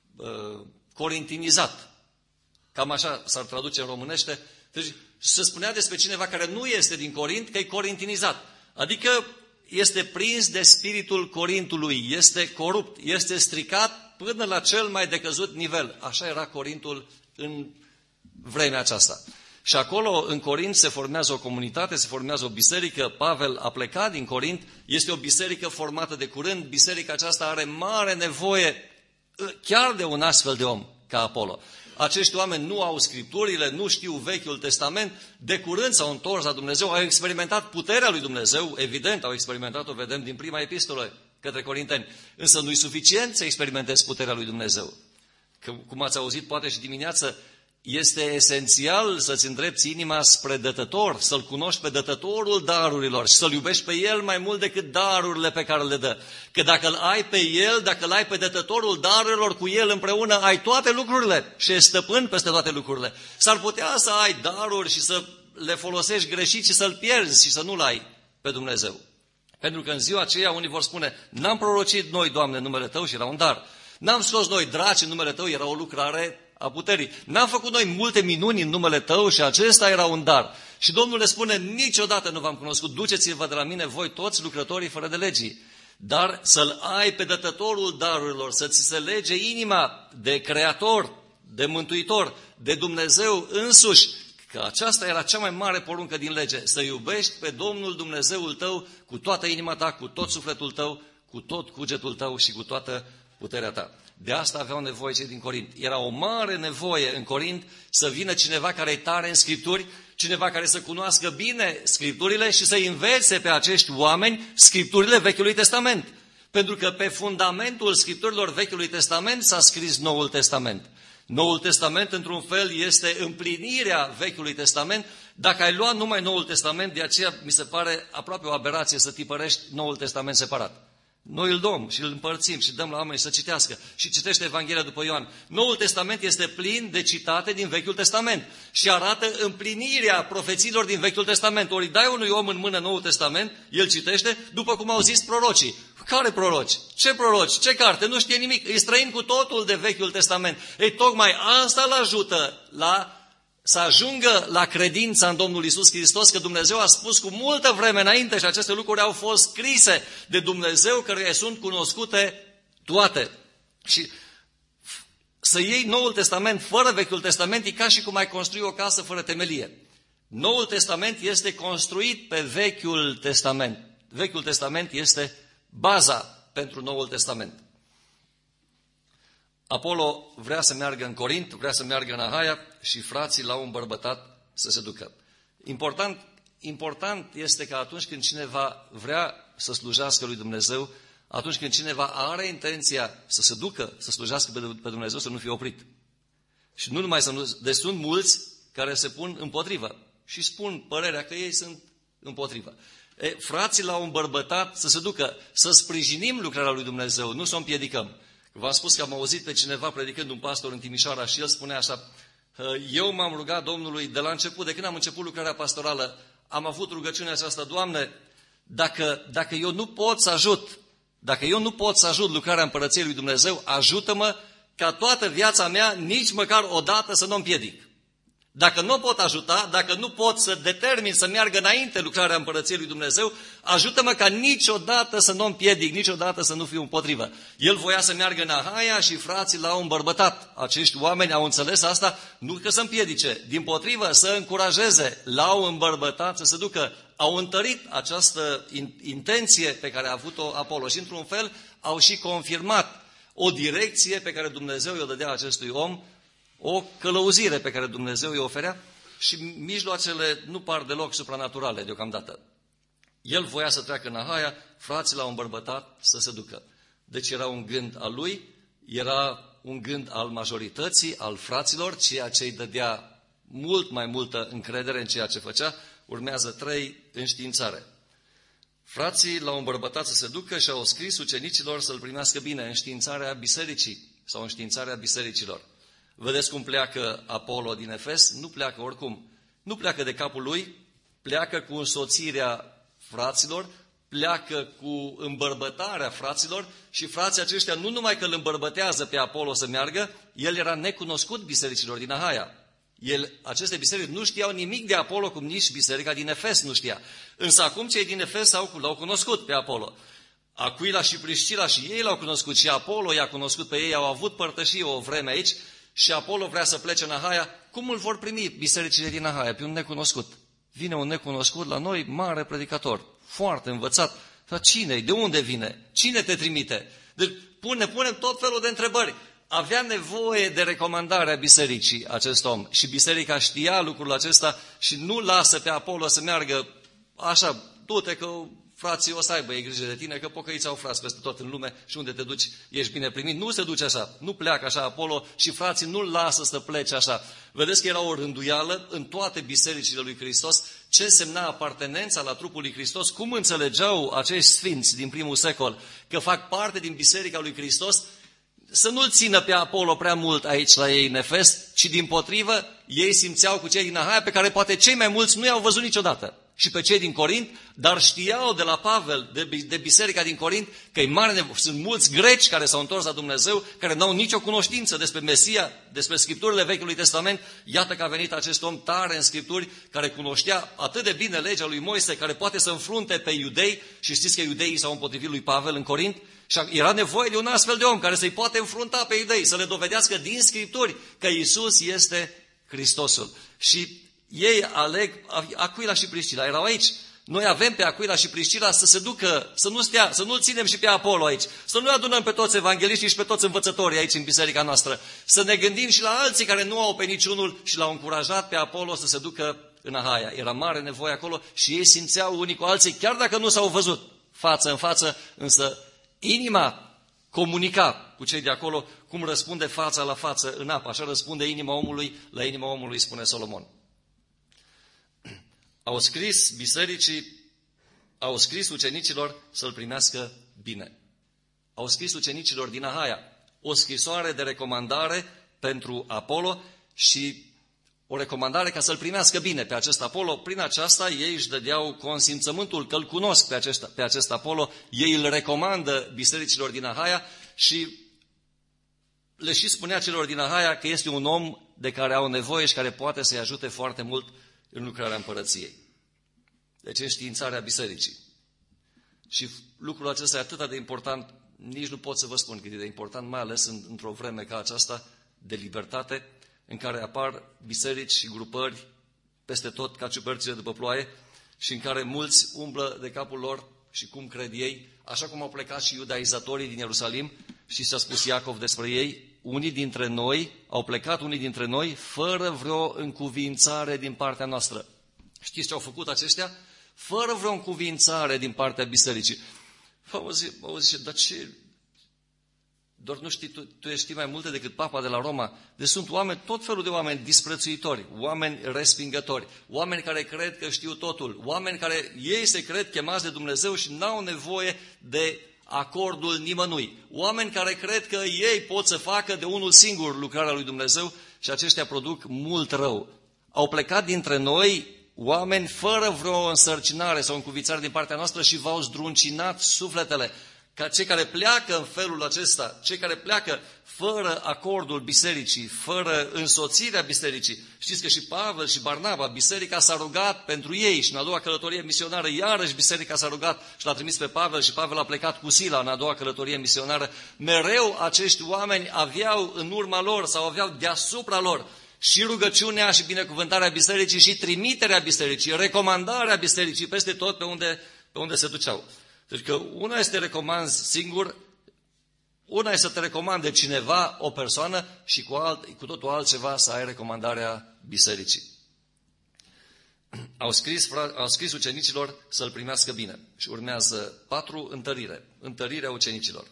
corintinizat. Cam așa s-ar traduce în românește. Deci se spunea despre cineva care nu este din Corint că e corintinizat. Adică este prins de spiritul Corintului, este corupt, este stricat până la cel mai decăzut nivel. Așa era Corintul în vremea aceasta. Și acolo, în Corint, se formează o comunitate, se formează o biserică. Pavel a plecat din Corint, este o biserică formată de curând. Biserica aceasta are mare nevoie chiar de un astfel de om ca Apollo. Acești oameni nu au Scripturile, nu știu Vechiul Testament, de curând s-au întors la Dumnezeu, au experimentat puterea lui Dumnezeu, evident, au experimentat-o, vedem din prima epistolă către Corinteni, însă nu-i suficient să experimentezi puterea lui Dumnezeu. Că, cum ați auzit poate și dimineață, este esențial să-ți îndrepți inima spre Dătător, să-L cunoști pe Dătătorul darurilor și să-L iubești pe El mai mult decât darurile pe care le dă. Că dacă îl ai pe El, dacă îl ai pe Dătătorul darurilor, cu El împreună ai toate lucrurile și e stăpân peste toate lucrurile. S-ar putea să ai daruri și să le folosești greșit și să-L pierzi și să nu-L ai pe Dumnezeu. Pentru că în ziua aceea unii vor spune, n-am prorocit noi, Doamne, în numele Tău și era un dar. N-am scos noi draci în numele Tău, era o lucrare a puterii. N-am făcut noi multe minuni în numele Tău și acesta era un dar. Și Domnul le spune, niciodată nu v-am cunoscut, duceți-vă de la mine voi toți lucrătorii fără de legii. Dar să-L ai pe dătătorul darurilor, să ți se lege inima de Creator, de Mântuitor, de Dumnezeu însuși, că aceasta era cea mai mare poruncă din lege, să iubești pe Domnul Dumnezeul tău cu toată inima ta, cu tot sufletul tău, cu tot cugetul tău și cu toată puterea ta. De asta aveau nevoie cei din Corint. Era o mare nevoie în Corint să vină cineva care e tare în Scripturi, cineva care să cunoască bine Scripturile și să învețe pe acești oameni Scripturile Vechiului Testament. Pentru că pe fundamentul Scripturilor Vechiului Testament s-a scris Noul Testament. Noul Testament, într-un fel, este împlinirea Vechiului Testament. Dacă ai luat numai Noul Testament, de aceea mi se pare aproape o aberație să tipărești Noul Testament separat. Noi îl dăm și îl împărțim și dăm la oameni să citească și citește Evanghelia după Ioan. Noul Testament este plin de citate din Vechiul Testament și arată împlinirea profețiilor din Vechiul Testament. Ori dai unui om în mână Noul Testament, el citește după cum au zis prorocii. Care proroci? Ce proroci? Ce carte? Nu știe nimic. E străin cu totul de Vechiul Testament. Ei, tocmai asta îl ajută la să ajungă la credința în Domnul Iisus Hristos, că Dumnezeu a spus cu multă vreme înainte și aceste lucruri au fost scrise de Dumnezeu, căruia sunt cunoscute toate. Și să iei Noul Testament fără Vechiul Testament e ca și cum ai construi o casă fără temelie. Noul Testament este construit pe Vechiul Testament. Vechiul Testament este baza pentru Noul Testament. Apolo vrea să meargă în Corint, vrea să meargă în Ahaia și frații l-au îmbărbătat să se ducă. Important, important este că atunci când cineva vrea să slujească lui Dumnezeu, atunci când cineva are intenția să se ducă, să slujească pe Dumnezeu, să nu fie oprit. Și nu numai să nu... Deci sunt mulți care se pun împotrivă și spun părerea că ei sunt împotrivă. E, frații l-au îmbărbătat să se ducă, să sprijinim lucrarea lui Dumnezeu, nu să o împiedicăm. V-am spus că am auzit pe cineva predicând, un pastor în Timișoara, și el spunea așa, eu m-am rugat Domnului de la început, de când am început lucrarea pastorală, am avut rugăciunea aceasta, Doamne, dacă, dacă eu nu pot să ajut, dacă eu nu pot să ajut lucrarea Împărăției lui Dumnezeu, ajută-mă ca toată viața mea, nici măcar o dată să nu o împiedic. Dacă nu pot ajuta, dacă nu pot să determin să meargă înainte lucrarea Împărăției lui Dumnezeu, ajută-mă ca niciodată să nu o împiedic, niciodată să nu fiu împotrivă. El voia să meargă în Ahaia și frații l-au îmbărbătat. Acești oameni au înțeles asta, nu că să împiedice, dimpotrivă să încurajeze, l-au îmbărbătat să se ducă. Au întărit această intenție pe care a avut-o Apolo și, într-un fel, au și confirmat o direcție pe care Dumnezeu i-o dădea acestui om, o călăuzire pe care Dumnezeu îi oferea și mijloacele nu par deloc supranaturale deocamdată. El voia să treacă în Ahaia, frații l-au îmbărbătat să se ducă. Deci era un gând al lui, era un gând al majorității, al fraților, ceea ce îi dădea mult mai multă încredere în ceea ce făcea. Urmează trei, înștiințare. Frații l-au îmbărbătat să se ducă și au scris ucenicilor să-l primească bine, înștiințarea bisericii sau înștiințarea bisericilor. Vedeți cum pleacă Apolo din Efes? Nu pleacă oricum. Nu pleacă de capul lui, pleacă cu însoțirea fraților, pleacă cu îmbărbătarea fraților și frații aceștia nu numai că îl îmbărbătează pe Apolo să meargă, el era necunoscut bisericilor din Ahaia. El, aceste biserici nu știau nimic de Apolo, cum nici biserica din Efes nu știa. Însă acum cei din Efes l-au cunoscut pe Apolo. Aquila și Priscila și ei l-au cunoscut și Apolo i-a cunoscut pe ei, au avut părtășie o vreme aici și Apolo vrea să plece în Ahaia. Cum îl vor primi bisericile din Ahaia? Pe un necunoscut. Vine un necunoscut la noi, mare predicator, foarte învățat. Dar cine? De unde vine? Cine te trimite? Deci pune, punem tot felul de întrebări. Avea nevoie de recomandarea bisericii acest om și biserica știa lucrul acesta și nu lasă pe Apolo să meargă așa, du-te că frații o să aibă ei grijă de tine, că pocăiți au frați peste tot în lume și unde te duci ești bine primit. Nu se duce așa, nu pleacă așa Apolo și frații nu-l lasă să plece așa. Vedeți că era o rânduială în toate bisericile lui Hristos ce însemna apartenența la trupul lui Hristos, cum înțelegeau acești sfinți din primul secol că fac parte din biserica lui Hristos. să nu-l țină pe Apollo prea mult aici la ei în Efes, ci dimpotrivă, ei simțeau cu cei din Ahaia, pe care poate cei mai mulți nu i-au văzut niciodată, și pe cei din Corint, dar știau de la Pavel, de, de biserica din Corint, că e mare nevoie. Sunt mulți greci care s-au întors la Dumnezeu, care n-au nicio cunoștință despre Mesia, despre Scripturile Vechiului Testament. Iată că a venit acest om tare în Scripturi, care cunoștea atât de bine legea lui Moise, care poate să înfrunte pe iudei, și știți că iudeii s-au împotrivit lui Pavel în Corint, și era nevoie de un astfel de om care să-i poate înfrunta pe iudei, să le dovedească din Scripturi că Iisus este Hristosul. Și ei aleg, Aquila și Priscila erau aici. Noi avem pe Aquila și Priscila să se ducă, să nu stea, să nu-l ținem și pe Apollo aici, să nu adunăm pe toți evangeliștii și pe toți învățătorii aici în biserica noastră, să ne gândim și la alții care nu au pe niciunul și l-au încurajat pe Apollo să se ducă în Ahaia. Era mare nevoie acolo și ei simțeau unii cu alții, chiar dacă nu s-au văzut față în față, însă inima comunica cu cei de acolo cum răspunde fața la față în apă. Așa răspunde inima omului la inima omului, spune Solomon. Au scris bisericii, au scris ucenicilor să-l primească bine. Au scris ucenicilor din Ahaia o scrisoare de recomandare pentru Apollo și o recomandare ca să-l primească bine pe acest Apollo. Prin aceasta ei își dădeau consimțământul că îl cunosc pe acest, pe acest Apollo, ei îl recomandă bisericilor din Ahaia și le și spunea celor din Ahaia că este un om de care au nevoie și care poate să-i ajute foarte mult în lucrarea împărăției. Deci înștiințarea bisericii. Și lucrul acesta e atât de important, nici nu pot să vă spun cât e de important, mai ales în, într-o vreme ca aceasta de libertate, în care apar biserici și grupări peste tot ca ciupercile după ploaie și în care mulți umblă de capul lor și cum cred ei, așa cum au plecat și iudaizatorii din Ierusalim. Și s-a spus Iacov despre ei, unii dintre noi, au plecat unii dintre noi fără vreo încuvințare din partea noastră. Știți ce au făcut aceștia? Fără vreo încuvințare din partea bisericii. Au zis, au zis, dar ce? Doar nu știi, tu, tu știi mai multe decât Papa de la Roma. Deci sunt oameni, tot felul de oameni disprețuitori, oameni respingători, oameni care cred că știu totul, oameni care ei se cred chemați de Dumnezeu și n-au nevoie de acordul nimănui. Oameni care cred că ei pot să facă de unul singur lucrarea lui Dumnezeu și aceștia produc mult rău. Au plecat dintre noi oameni fără vreo însărcinare sau încuvițare din partea noastră și v-au zdruncinat sufletele. Ca cei care pleacă în felul acesta, cei care pleacă fără acordul bisericii, fără însoțirea bisericii. Știți că și Pavel și Barnaba, biserica s-a rugat pentru ei și în a doua călătorie misionară, iarăși biserica s-a rugat și l-a trimis pe Pavel și Pavel a plecat cu Sila în a doua călătorie misionară. Mereu acești oameni aveau în urma lor sau aveau deasupra lor și rugăciunea și binecuvântarea bisericii și trimiterea bisericii, recomandarea bisericii peste tot pe unde, pe unde se duceau. Deci că una este recomanzi singur, una este să te recomande cineva, o persoană, și cu, alt, cu totul altceva să ai recomandarea bisericii. Au scris, au scris ucenicilor să-l primească bine. Și urmează patru, întărire. Întărirea ucenicilor.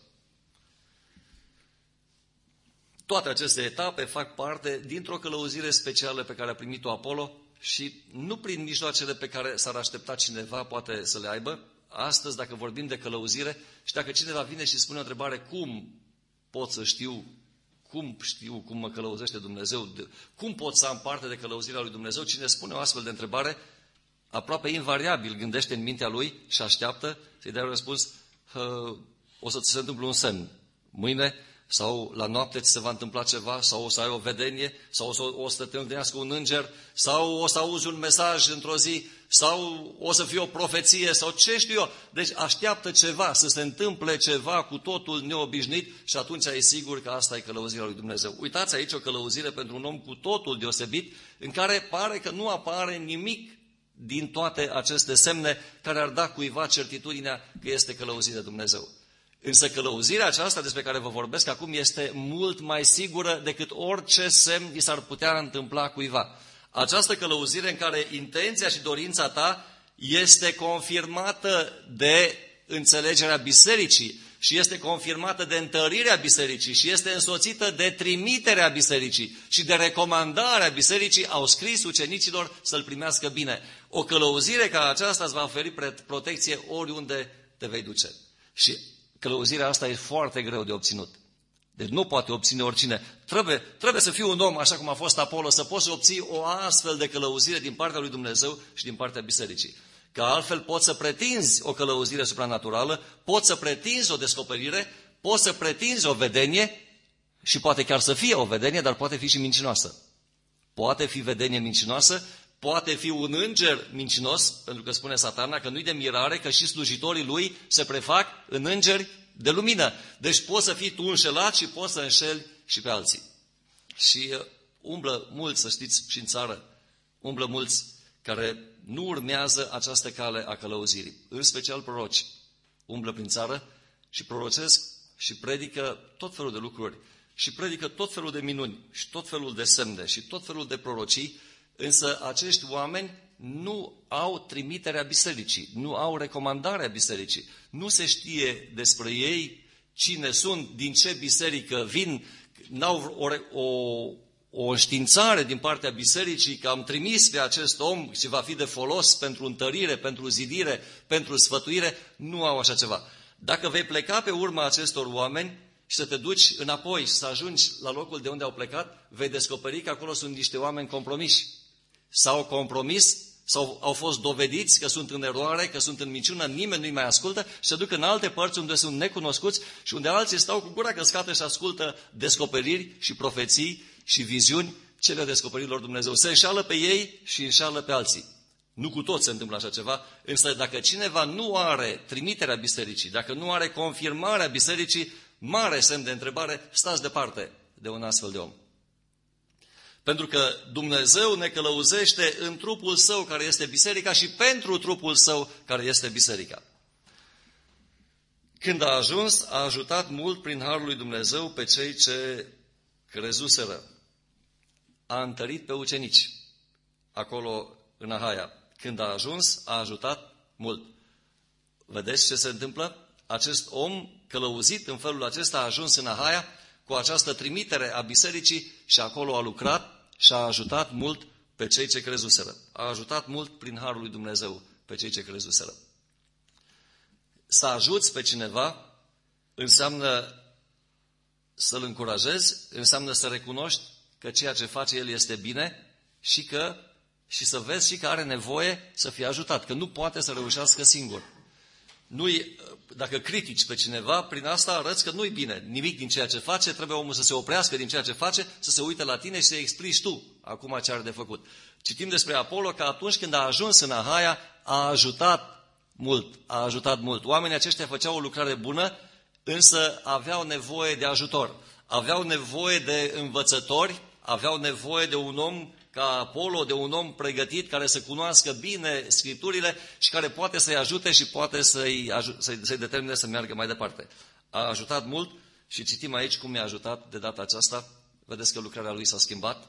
Toate aceste etape fac parte dintr-o călăuzire specială pe care a primit-o Apollo și nu prin mijloacele pe care s-ar aștepta cineva poate să le aibă. Astăzi, dacă vorbim de călăuzire și dacă cineva vine și spune o întrebare, cum pot să știu, cum știu cum mă călăuzește Dumnezeu, cum pot să am parte de călăuzirea lui Dumnezeu, cine spune o astfel de întrebare, aproape invariabil gândește în mintea lui și așteaptă să-i dea un răspuns, o să ți se întâmple un semn mâine, sau la noapte ți se va întâmpla ceva, sau o să ai o vedenie, sau o să, o să te întâlnească un înger, sau o să auzi un mesaj într-o zi, sau o să fie o profeție, sau ce știu eu. Deci așteaptă ceva, să se întâmple ceva cu totul neobișnuit și atunci e sigur că asta e călăuzirea lui Dumnezeu. Uitați aici o călăuzire pentru un om cu totul deosebit, în care pare că nu apare nimic din toate aceste semne care ar da cuiva certitudinea că este călăuzirea de Dumnezeu. Însă călăuzirea aceasta despre care vă vorbesc acum este mult mai sigură decât orice semn i s-ar putea întâmpla cuiva. Această călăuzire în care intenția și dorința ta este confirmată de înțelegerea bisericii și este confirmată de întărirea bisericii și este însoțită de trimiterea bisericii și de recomandarea bisericii, au scris ucenicilor să-l primească bine. O călăuzire ca aceasta îți va oferi protecție oriunde te vei duce. Și călăuzirea asta e foarte greu de obținut. Deci nu poate obține oricine. Trebuie, trebuie să fii un om, așa cum a fost Apollo, să poți obții o astfel de călăuzire din partea lui Dumnezeu și din partea bisericii. Că altfel poți să pretinzi o călăuzire supranaturală, poți să pretinzi o descoperire, poți să pretinzi o vedenie și poate chiar să fie o vedenie, dar poate fi și mincinoasă. Poate fi vedenie mincinoasă, poate fi un înger mincinos, pentru că spune Satana că nu-i de mirare că și slujitorii lui se prefac în îngeri de lumină. Deci poți să fii tu înșelat și poți să înșeli și pe alții. Și uh, umblă mulți, să știți, și în țară, umblă mulți care nu urmează această cale a călăuzirii. În special proroci umblă prin țară și prorocesc și predică tot felul de lucruri. Și predică tot felul de minuni și tot felul de semne și tot felul de prorocii, însă acești oameni nu au trimiterea bisericii, nu au recomandarea bisericii. Nu se știe despre ei cine sunt, din ce biserică vin, n-au o, o, o înștiințare din partea bisericii că am trimis pe acest om și va fi de folos pentru întărire, pentru zidire, pentru sfătuire. Nu au așa ceva. Dacă vei pleca pe urma acestor oameni și să te duci înapoi și să ajungi la locul de unde au plecat, vei descoperi că acolo sunt niște oameni compromiși. S-au compromis sau au fost dovediți că sunt în eroare, că sunt în minciună, nimeni nu-i mai ascultă și se duc în alte părți unde sunt necunoscuți și unde alții stau cu gura căscată și ascultă descoperiri și profeții și viziuni cele descoperirilor Dumnezeu. Se înșală pe ei și înșală pe alții. Nu cu toți se întâmplă așa ceva, însă dacă cineva nu are trimiterea bisericii, dacă nu are confirmarea bisericii, mare semn de întrebare, stați departe de un astfel de om. Pentru că Dumnezeu ne călăuzește în trupul Său care este biserica și pentru trupul Său care este biserica. Când a ajuns, a ajutat mult prin harul lui Dumnezeu pe cei ce crezuseră. A întărit pe ucenici acolo în Ahaia. Când a ajuns, a ajutat mult. Vedeți ce se întâmplă? Acest om călăuzit în felul acesta a ajuns în Ahaia cu această trimitere a bisericii și acolo a lucrat și a ajutat mult pe cei ce crezuseră. A ajutat mult prin harul lui Dumnezeu pe cei ce crezuseră. Să ajuți pe cineva înseamnă să-l încurajezi, înseamnă să recunoști că ceea ce face el este bine și că și să vezi și că are nevoie să fie ajutat, că nu poate să reușească singur. Nu-i, dacă critici pe cineva, prin asta arăți că nu-i bine nimic din ceea ce face, trebuie omul să se oprească din ceea ce face, să se uite la tine și să explici tu acum ce are de făcut. Citim despre Apollo că atunci când a ajuns în Ahaia, a ajutat mult, a ajutat mult. Oamenii aceștia făceau o lucrare bună, însă aveau nevoie de ajutor, aveau nevoie de învățători, aveau nevoie de un om ca Apollo, de un om pregătit care să cunoască bine Scripturile și care poate să-i ajute și poate să-i, să-i, să-i determine să meargă mai departe. A ajutat mult și citim aici cum i-a ajutat de data aceasta. Vedeți că lucrarea lui s-a schimbat.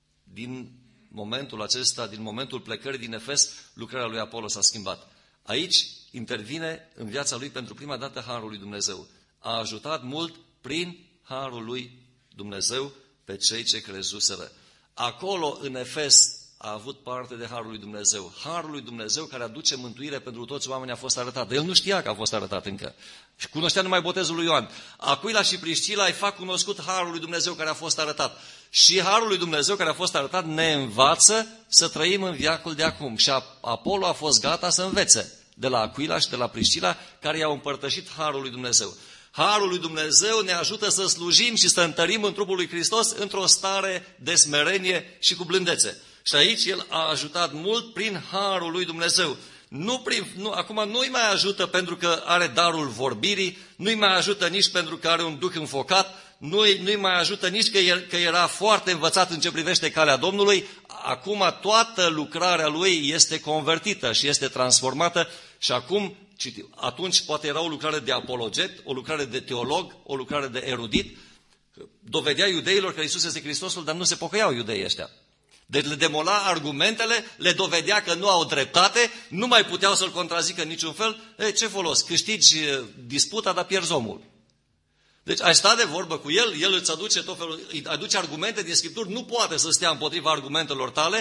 Din momentul acesta, din momentul plecării din Efes, lucrarea lui Apollo s-a schimbat. Aici intervine în viața lui pentru prima dată harul lui Dumnezeu. A ajutat mult prin harul lui Dumnezeu pe cei ce crezuseră. Acolo, în Efes, a avut parte de harul lui Dumnezeu. Harul lui Dumnezeu care aduce mântuire pentru toți oamenii a fost arătat. El nu știa că a fost arătat încă. Și cunoștea numai botezul lui Ioan. Aquila și Priscila îi fac cunoscut harul lui Dumnezeu care a fost arătat. Și harul lui Dumnezeu care a fost arătat ne învață să trăim în veacul de acum. Și Apollo a fost gata să învețe de la Aquila și de la Priscila care i-au împărtășit harul lui Dumnezeu. Harul lui Dumnezeu ne ajută să slujim și să întărim în trupul lui Hristos într-o stare de smerenie și cu blândețe. Și aici El a ajutat mult prin harul lui Dumnezeu. Nu prin, nu, acum nu-i mai ajută pentru că are darul vorbirii, nu-i mai ajută nici pentru că are un duh înfocat, nu-i, nu-i mai ajută nici că, el, că era foarte învățat în ce privește calea Domnului. Acum toată lucrarea lui este convertită și este transformată și acum, atunci poate era o lucrare de apologet, o lucrare de teolog, o lucrare de erudit. Dovedea iudeilor că Iisus este Hristosul, dar nu se pocăiau iudeii ăștia. Deci le demola argumentele, le dovedea că nu au dreptate, nu mai puteau să-l contrazică în niciun fel. E, ce folos? Câștigi disputa, dar pierzi omul. Deci ai sta de vorbă cu el, el îți aduce tot felul, îi aduce argumente din Scripturi, nu poate să stea împotriva argumentelor tale,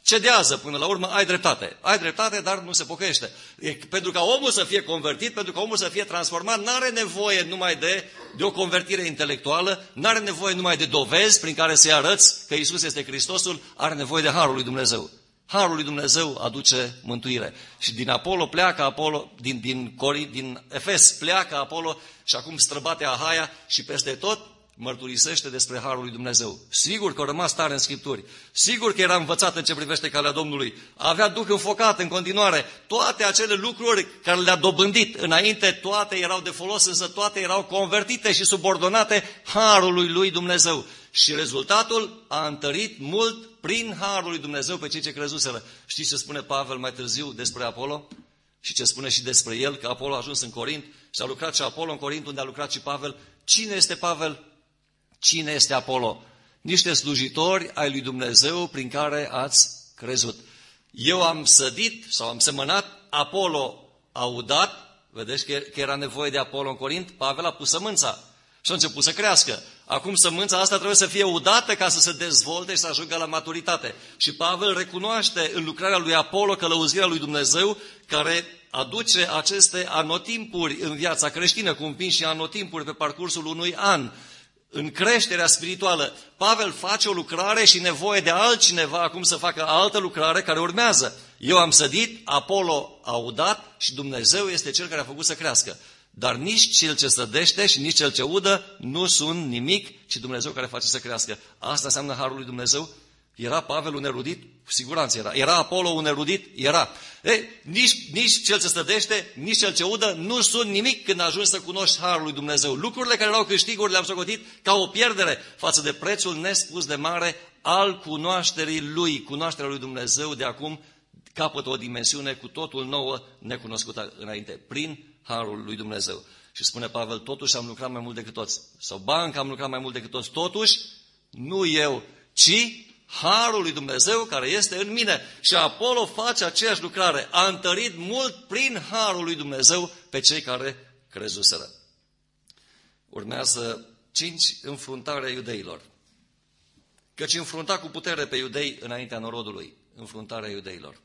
cedează până la urmă, ai dreptate. Ai dreptate, dar nu se pocăiește. E, pentru ca omul să fie convertit, pentru ca omul să fie transformat, n-are nevoie numai de, de o convertire intelectuală, n-are nevoie numai de dovezi prin care să-i arăți că Iisus este Hristosul, are nevoie de harul lui Dumnezeu. Harul lui Dumnezeu aduce mântuire. Și din Apollo pleacă Apollo, din, din, Cori, din Efes pleacă Apollo și acum străbate Ahaia și peste tot mărturisește despre harul lui Dumnezeu. Sigur că a rămas tare în Scripturi. Sigur că era învățat în ce privește calea Domnului. Avea duh înfocat în continuare. Toate acele lucruri care le-a dobândit înainte, toate erau de folos, însă toate erau convertite și subordonate harului lui Dumnezeu. Și rezultatul a întărit mult prin harul lui Dumnezeu pe cei ce crezuseră. Știți ce spune Pavel mai târziu despre Apollo? Și ce spune și despre el, că Apollo a ajuns în Corint și a lucrat și Apollo în Corint, unde a lucrat și Pavel. Cine este Pavel? Cine este Apollo? Niște slujitori ai lui Dumnezeu prin care ați crezut. Eu am sădit sau am semănat, Apollo a udat. Vedeți că era nevoie de Apollo în Corint? Pavel a pus sămânța și a început să crească. Acum sămânța asta trebuie să fie udată ca să se dezvolte și să ajungă la maturitate. Și Pavel recunoaște în lucrarea lui Apollo călăuzirea lui Dumnezeu care aduce aceste anotimpuri în viața creștină, cum vin și anotimpuri pe parcursul unui an. În creșterea spirituală, Pavel face o lucrare și nevoie de altcineva acum să facă altă lucrare care urmează. Eu am sădit, Apollo a udat și Dumnezeu este Cel care a făcut să crească. Dar nici cel ce sădește și nici cel ce udă nu sunt nimic, ci Dumnezeu care face să crească. Asta înseamnă harul lui Dumnezeu? Era Pavel un erudit? Cu siguranță era. Era Apollo un erudit? Era. Ei, nici, nici cel ce stădește, nici cel ce udă nu sunt nimic când ajungi să cunoști harul lui Dumnezeu. Lucrurile care erau câștiguri le-am socotit ca o pierdere față de prețul nespus de mare al cunoașterii lui. Cunoașterea lui Dumnezeu de acum capătă o dimensiune cu totul nouă, necunoscută înainte, prin harul lui Dumnezeu. Și spune Pavel, totuși am lucrat mai mult decât toți. Sau banca am lucrat mai mult decât toți. Totuși, nu eu, ci harul lui Dumnezeu care este în mine. Și Apollo face aceeași lucrare. A întărit mult prin harul lui Dumnezeu pe cei care crezuseră. Urmează cinci, înfruntarea iudeilor. Căci înfrunta cu putere pe iudei înaintea norodului. Înfruntarea iudeilor.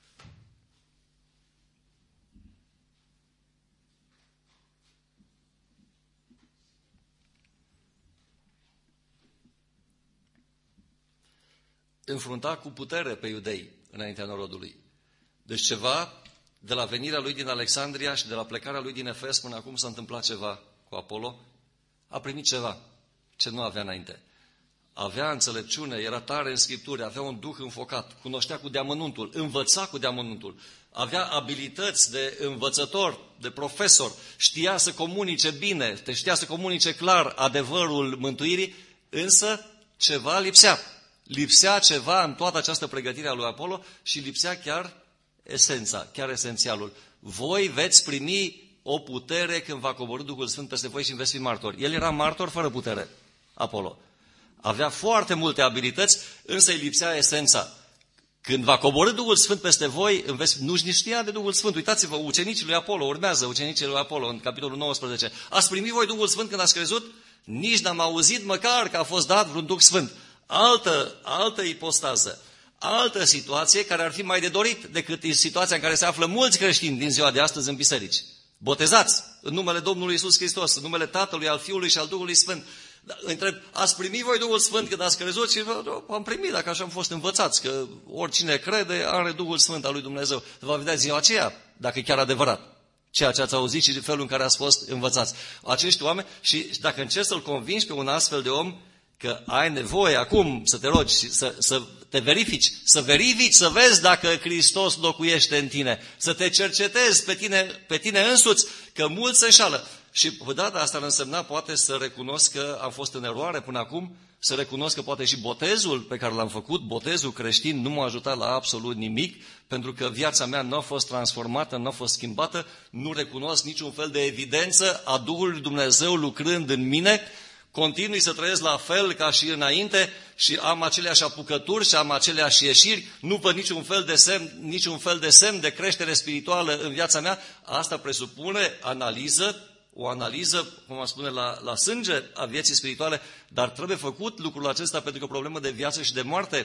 Înfrunta cu putere pe iudei înaintea norodului. Deci ceva, de la venirea lui din Alexandria și de la plecarea lui din Efes până acum s-a întâmplat ceva cu Apollo. A primit ceva ce nu avea înainte. Avea înțelepciune, era tare în Scripturi, avea un duh înfocat, cunoștea cu deamănuntul, învăța cu deamănuntul, avea abilități de învățător, de profesor, știa să comunice bine, știa să comunice clar adevărul mântuirii, însă ceva lipsea. Lipsea ceva în toată această pregătire a lui Apollo și lipsea chiar esența, chiar esențialul. Voi veți primi o putere când va coborî Duhul Sfânt peste voi și veți fi martori. El era martor fără putere, Apollo. Avea foarte multe abilități, însă îi lipsea esența. Când va coborî Duhul Sfânt peste voi, nu-și nici știa de Duhul Sfânt. Uitați-vă, ucenicii lui Apollo, urmează ucenicii lui Apollo în capitolul nouăsprezece. Ați primit voi Duhul Sfânt când ați crezut? Nici n-am auzit măcar că a fost dat vreun Duh Sfânt. Altă, altă ipostază, altă situație care ar fi mai de dorit decât situația în care se află mulți creștini din ziua de astăzi în biserici. Botezați în numele Domnului Iisus Hristos, în numele Tatălui, al Fiului și al Duhului Sfânt. Întreb, ați primit voi Duhul Sfânt când ați crezut? Și am primit, dacă așa am fost învățați, că oricine crede are Duhul Sfânt al lui Dumnezeu. Va vedea ziua aceea, dacă e chiar adevărat ceea ce ați auzit și felul în care ați fost învățați. Acești oameni, și dacă încerci să-l convingi pe un astfel de om că ai nevoie acum să te rogi, să, să te verifici, să verifici, să vezi dacă Hristos locuiește în tine, să te cercetezi pe tine, pe tine însuți, că mulți se înșală. Și pe data asta ar însemna poate să recunosc că am fost în eroare până acum, să recunosc că poate și botezul pe care l-am făcut, botezul creștin, nu m-a ajutat la absolut nimic, pentru că viața mea nu a fost transformată, nu a fost schimbată, nu recunosc niciun fel de evidență a Duhului lui Dumnezeu lucrând în mine, continui să trăiesc la fel ca și înainte și am aceleași apucături și am aceleași ieșiri, nu văd niciun fel de semn, niciun fel de semn de creștere spirituală în viața mea. Asta presupune analiză, o analiză, cum am spune, la, la sânge a vieții spirituale, dar trebuie făcut lucrul acesta pentru că o problemă de viață și de moarte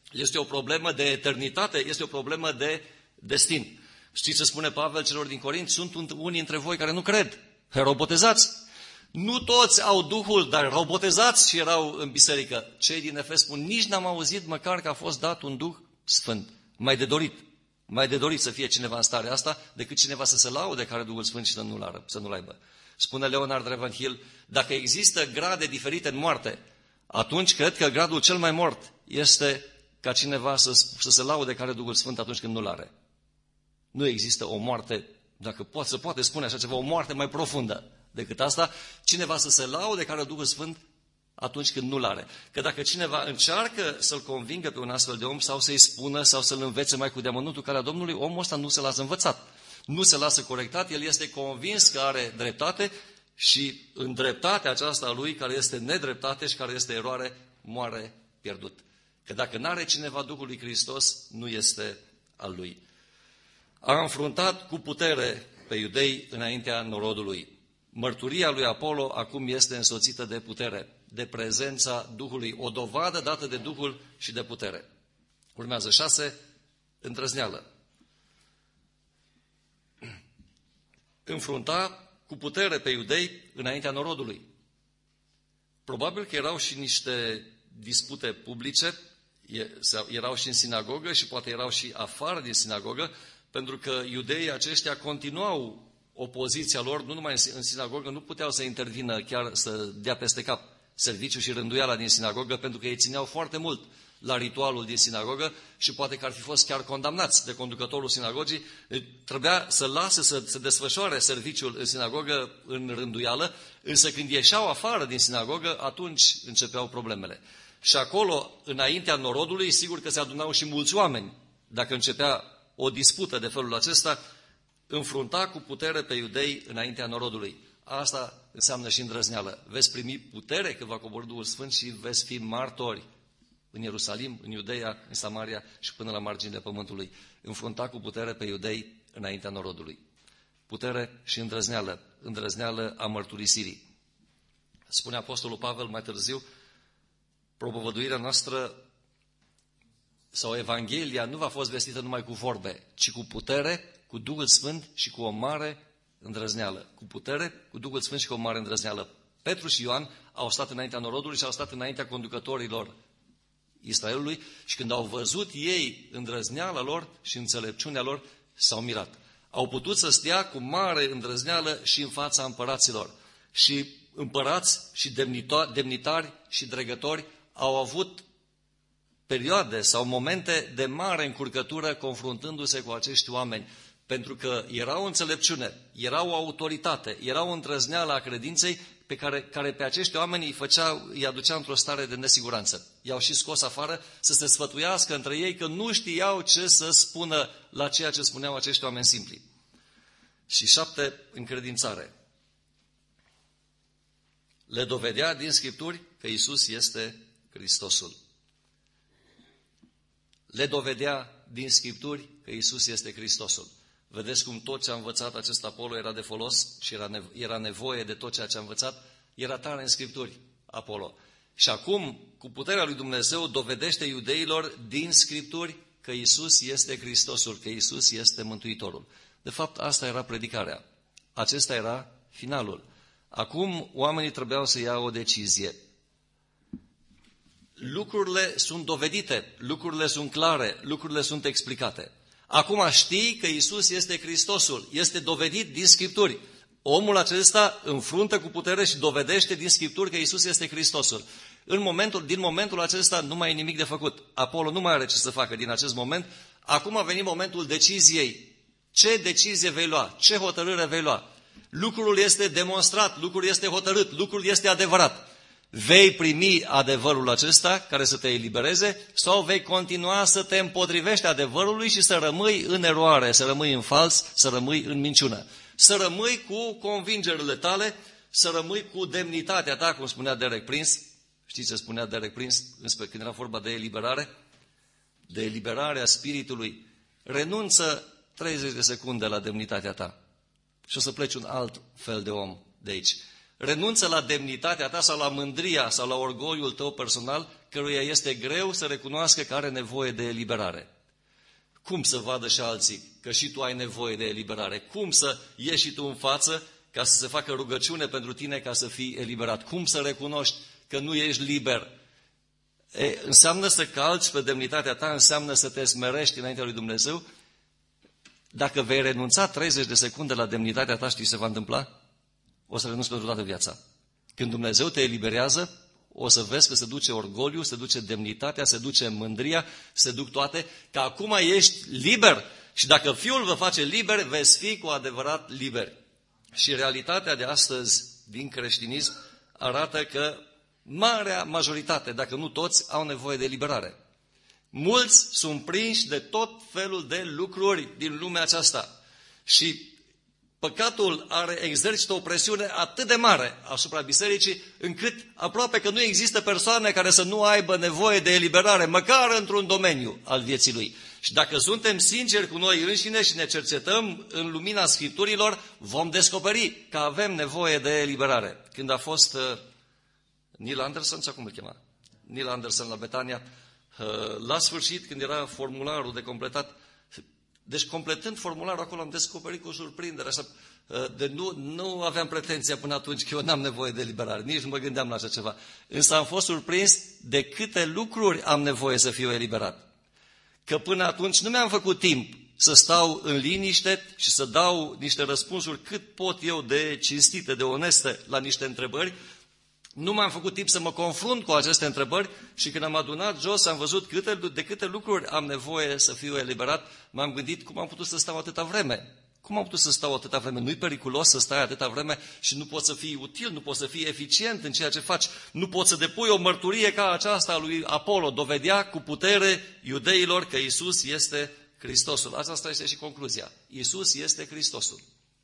Este o problemă de eternitate, este o problemă de destin. Știți ce spune Pavel celor din Corint? Sunt unii dintre voi care nu cred. Erau botezați. Nu toți au Duhul, dar erau botezați și erau în biserică. Cei din Efes spun, nici n-am auzit măcar că a fost dat un Duh Sfânt. Mai de dorit. Mai de dorit să fie cineva în starea asta decât cineva să se laude care Duhul Sfânt și să nu-l, ară, să nu-l aibă. Spune Leonard Ravenhill, dacă există grade diferite în moarte, atunci cred că gradul cel mai mort este ca cineva să, să se laude care Duhul Sfânt atunci când nu-l are. Nu există o moarte, dacă poate, se poate spune așa ceva, o moarte mai profundă decât asta, cineva să se laude care Duhul Sfânt atunci când nu-l are. Că dacă cineva încearcă să-l convingă pe un astfel de om sau să-i spună sau să-l învețe mai cu deamănuntul calea Domnului, omul ăsta nu se lasă învățat. Nu se lasă corectat, el este convins că are dreptate și în dreptatea aceasta a lui, care este nedreptate și care este eroare, moare pierdut. Că dacă n-are cineva Duhul lui Hristos, nu este al lui. A înfruntat cu putere pe iudei înaintea norodului. Mărturia lui Apollo acum este însoțită de putere, de prezența Duhului, o dovadă dată de Duhul și de putere. Urmează șase, îndrăzneală. Înfrunta cu putere pe iudei înaintea norodului. Probabil că erau și niște dispute publice, erau și în sinagogă și poate erau și afară din sinagogă, pentru că iudeii aceștia continuau opoziția lor, nu numai în sinagogă, nu puteau să intervină chiar să dea peste cap serviciul și rânduiala din sinagogă, pentru că ei țineau foarte mult la ritualul din sinagogă și poate că ar fi fost chiar condamnați de conducătorul sinagogii. Trebuia să lase să se desfășoare serviciul în sinagogă în rânduială, însă când ieșeau afară din sinagogă, atunci începeau problemele. Și acolo, înaintea norodului, sigur că se adunau și mulți oameni. Dacă începea o dispută de felul acesta, înfrunta cu putere pe iudei înaintea norodului. Asta înseamnă și îndrăzneală. Veți primi putere când va coborî Duhul Sfânt și veți fi martori în Ierusalim, în Iudeia, în Samaria și până la marginile pământului. Înfrunta cu putere pe iudei înaintea norodului. Putere și îndrăzneală. Îndrăzneală a mărturisirii. Spune Apostolul Pavel mai târziu, propovăduirea noastră sau Evanghelia nu va fost vestită numai cu vorbe, ci cu putere, cu Duhul Sfânt și cu o mare îndrăzneală. Cu putere, cu Duhul Sfânt și cu o mare îndrăzneală. Petru și Ioan au stat înaintea norodului și au stat înaintea conducătorilor Israelului și când au văzut ei îndrăzneala lor și înțelepciunea lor, s-au mirat. Au putut să stea cu mare îndrăzneală și în fața împăraților. Și împărați și demnitari și dregători au avut perioade sau momente de mare încurcătură confruntându-se cu acești oameni, pentru că erau înțelepciune, erau o autoritate, erau o îndrăzneală a credinței pe care, care pe acești oameni îi, făcea, îi aducea într-o stare de nesiguranță. I-au și scos afară să se sfătuiască între ei că nu știau ce să spună la ceea ce spuneau acești oameni simpli. Și șapte, încredințare. Le dovedea din Scripturi că Iisus este Hristosul. Le dovedea din Scripturi că Iisus este Hristosul. Vedeți cum tot ce a învățat acest Apollo era de folos și era, nevo- era nevoie de tot ceea ce a învățat, era tare în Scripturi, Apollo. Și acum, cu puterea lui Dumnezeu, dovedește iudeilor din Scripturi că Iisus este Hristosul, că Iisus este Mântuitorul. De fapt, asta era predicarea. Acesta era finalul. Acum, oamenii trebuiau să ia o decizie. Lucrurile sunt dovedite, lucrurile sunt clare, lucrurile sunt explicate. Acum știi că Iisus este Hristosul, este dovedit din Scripturi. Omul acesta înfruntă cu putere și dovedește din Scripturi că Iisus este Hristosul. În momentul, din momentul acesta nu mai e nimic de făcut. Apollo nu mai are ce să facă din acest moment. Acum a venit momentul deciziei. Ce decizie vei lua? Ce hotărâre vei lua? Lucrul este demonstrat, lucrul este hotărât, lucrul este adevărat. Vei primi adevărul acesta care să te elibereze sau vei continua să te împotrivești adevărului și să rămâi în eroare, să rămâi în fals, să rămâi în minciună. Să rămâi cu convingerile tale, să rămâi cu demnitatea ta, cum spunea Derek Prince. Știți ce spunea Derek Prince când era vorba de eliberare? De eliberarea spiritului. Renunță treizeci de secunde la demnitatea ta și o să pleci un alt fel de om de aici. renunță la demnitatea ta sau la mândria sau la orgoliul tău personal, căruia este greu să recunoască că are nevoie de eliberare. Cum să vadă și alții că și tu ai nevoie de eliberare? Cum să ieși și tu în față ca să se facă rugăciune pentru tine ca să fii eliberat? Cum să recunoști că nu ești liber? E, înseamnă să calci pe demnitatea ta, înseamnă să te smerești înaintea lui Dumnezeu. Dacă vei renunța treizeci de secunde la demnitatea ta, știi ce se va întâmpla? O să renunți pentru toată viața. Când Dumnezeu te eliberează, o să vezi că se duce orgoliu, se duce demnitatea, se duce mândria, se duc toate, că acum ești liber. Și dacă Fiul vă face liber, veți fi cu adevărat liberi. Și realitatea de astăzi din creștinism arată că marea majoritate, dacă nu toți, au nevoie de eliberare. Mulți sunt prinși de tot felul de lucruri din lumea aceasta. Și păcatul are, exercită o presiune atât de mare asupra bisericii, încât aproape că nu există persoane care să nu aibă nevoie de eliberare, măcar într-un domeniu al vieții lui. Și dacă suntem sinceri cu noi înșine și ne cercetăm în lumina Scripturilor, vom descoperi că avem nevoie de eliberare. Când a fost uh, Neil Anderson, sau cum îl chema? Neil Anderson la Betania, uh, la sfârșit, când era formularul de completat, deci, completând formularul acolo, am descoperit cu surprindere, așa, de nu, nu aveam pretenția până atunci că eu n-am nevoie de eliberare, nici nu mă gândeam la așa ceva. Însă am fost surprins de câte lucruri am nevoie să fiu eliberat. Că până atunci nu mi-am făcut timp să stau în liniște și să dau niște răspunsuri cât pot eu de cinstite, de oneste la niște întrebări. Nu m-am făcut timp să mă confrunt cu aceste întrebări și când am adunat jos, am văzut câte, de câte lucruri am nevoie să fiu eliberat, m-am gândit cum am putut să stau atâta vreme. Cum am putut să stau atâta vreme? Nu-i periculos să stai atâta vreme și nu poți să fii util, nu poți să fii eficient în ceea ce faci. Nu poți să depui o mărturie ca aceasta a lui Apollo. Dovedea cu putere iudeilor că Iisus este Hristosul. Asta este și concluzia. Iisus este Hristosul.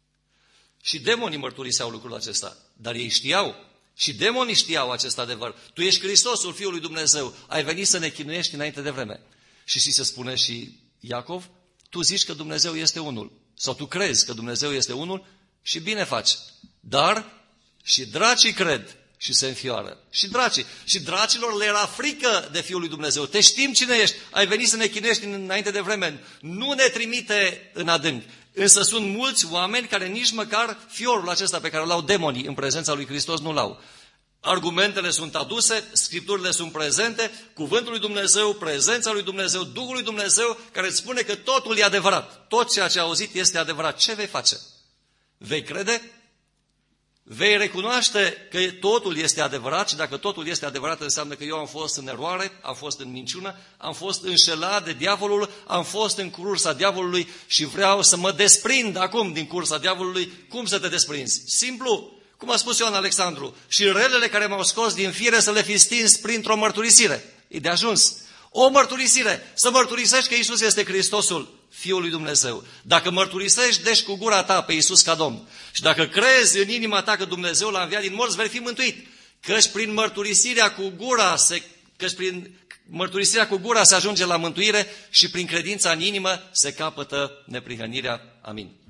Și demonii mărturiseau lucrul acesta, dar ei știau. Și demonii știau acest adevăr. Tu ești Hristosul, Fiul lui Dumnezeu. Ai venit să ne chinuiești înainte de vreme. Și și se spune și Iacov, tu zici că Dumnezeu este unul. Sau tu crezi că Dumnezeu este unul și bine faci. Dar și dracii cred și se înfioară. Și dracii. Și dracilor le era frică de Fiul lui Dumnezeu. Te știm cine ești. Ai venit să ne chinuiești înainte de vreme. Nu ne trimite în adânc. Însă sunt mulți oameni care nici măcar fiorul acesta pe care l-au demonii în prezența lui Hristos nu l-au. Argumentele sunt aduse, Scripturile sunt prezente, cuvântul lui Dumnezeu, prezența lui Dumnezeu, Duhul lui Dumnezeu, care îți spune că totul e adevărat. Tot ceea ce ai auzit este adevărat. Ce vei face? Vei crede? Vei recunoaște că totul este adevărat și dacă totul este adevărat înseamnă că eu am fost în eroare, am fost în minciună, am fost înșelat de diavolul, am fost în cursa diavolului și vreau să mă desprind acum din cursa diavolului. Cum să te desprinzi? Simplu, cum a spus Ioan Alexandru, și relele care m-au scos din fire să le fi stins printr-o mărturisire. E de ajuns. O mărturisire, să mărturisești că Iisus este Hristosul, Fiul lui Dumnezeu. Dacă mărturisești, deci cu gura ta pe Iisus ca Domn. Și dacă crezi în inima ta că Dumnezeu l-a înviat din morți, vei fi mântuit. Căci prin mărturisirea cu gura se, căci prin mărturisirea cu gura se ajunge la mântuire și prin credința în inimă se capătă neprihănirea. Amin.